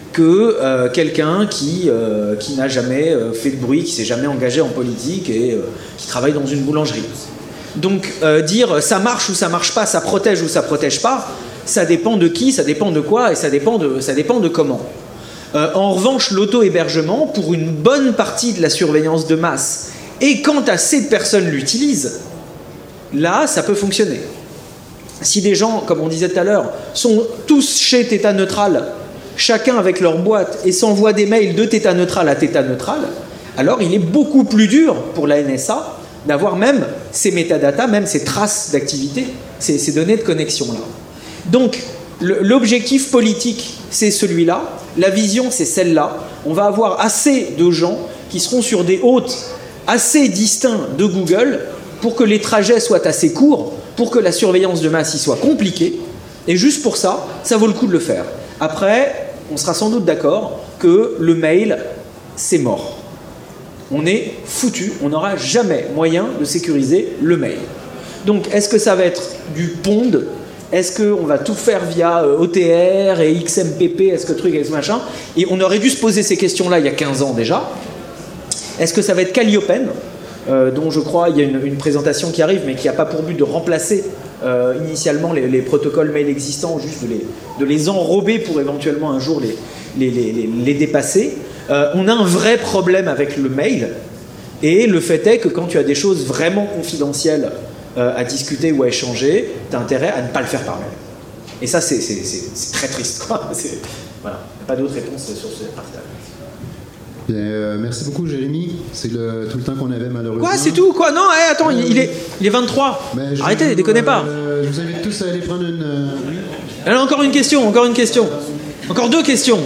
que quelqu'un qui n'a jamais fait de bruit, qui s'est jamais engagé en politique et qui travaille dans une boulangerie. Donc dire ça marche ou ça marche pas, ça protège ou ça protège pas, ça dépend de qui, ça dépend de quoi et ça dépend de comment. En revanche, l'auto-hébergement, pour une bonne partie de la surveillance de masse, et quand assez de personnes l'utilisent, là, ça peut fonctionner. Si des gens, comme on disait tout à l'heure, sont tous chez Theta Neutral, chacun avec leur boîte, et s'envoient des mails de Theta Neutral à Theta Neutral, alors il est beaucoup plus dur pour la NSA d'avoir même ces métadatas, même ces traces d'activité, ces données de connexion-là. Donc, l'objectif politique, c'est celui-là. La vision, c'est celle-là. On va avoir assez de gens qui seront sur des hôtes assez distincts de Google pour que les trajets soient assez courts, pour que la surveillance de masse y soit compliquée. Et juste pour ça, ça vaut le coup de le faire. Après, on sera sans doute d'accord que le mail, c'est mort. On est foutu, on n'aura jamais moyen de sécuriser le mail. Donc, est-ce que ça va être du pond ? Est-ce qu'on va tout faire via OTR et XMPP ? Est-ce que truc, est-ce machin ? Et on aurait dû se poser ces questions-là il y a 15 ans déjà. Est-ce que ça va être Calliopen, dont je crois il y a une présentation qui arrive, mais qui n'a pas pour but de remplacer initialement les protocoles mail existants, juste de les enrober pour éventuellement un jour les dépasser. On a un vrai problème avec le mail, et le fait est que quand tu as des choses vraiment confidentielles à discuter ou à échanger, tu as intérêt à ne pas le faire par mail. Et ça, c'est très triste, quoi. Voilà. Il n'y a pas d'autre réponse sur ce partage. Bien, merci beaucoup, Jérémy. C'est tout le temps qu'on avait, malheureusement. Quoi, c'est tout, quoi? Non, attends, il est 23. Arrêtez, déconnez pas. Je vous invite tous à aller prendre une... Alors, encore une question. Encore deux questions.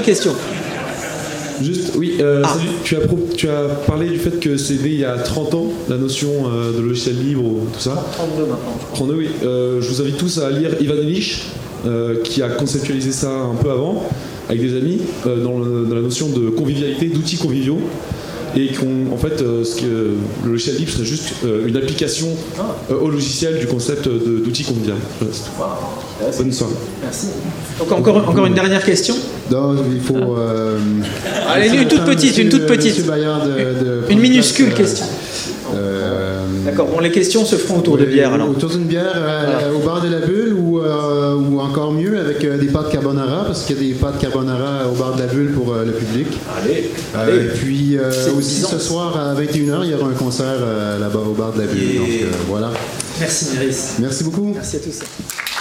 Juste, oui, salut, tu as parlé du fait que c'est né il y a 30 ans, la notion de logiciel libre, tout ça. 32 maintenant. 32, oui. Je vous invite tous à lire Ivan Illich, qui a conceptualisé ça un peu avant, avec des amis, dans la notion de convivialité, d'outils conviviaux. Et en fait, le logiciel libre serait juste une application au logiciel du concept d'outils convivial. Bonne soirée. Merci. Donc encore une dernière question. Non, il faut... Allez, une toute petite. Une minuscule question. D'accord, bon, les questions se feront autour de bière alors. Autour d'une bière au bar de la bulle ou encore mieux avec des pâtes carbonara, parce qu'il y a des pâtes carbonara au bar de la bulle pour le public. Allez. Et puis aussi ce soir à 21h, il y aura un concert là-bas au bar de la bulle. Donc voilà. Merci Méris. Merci beaucoup. Merci à tous.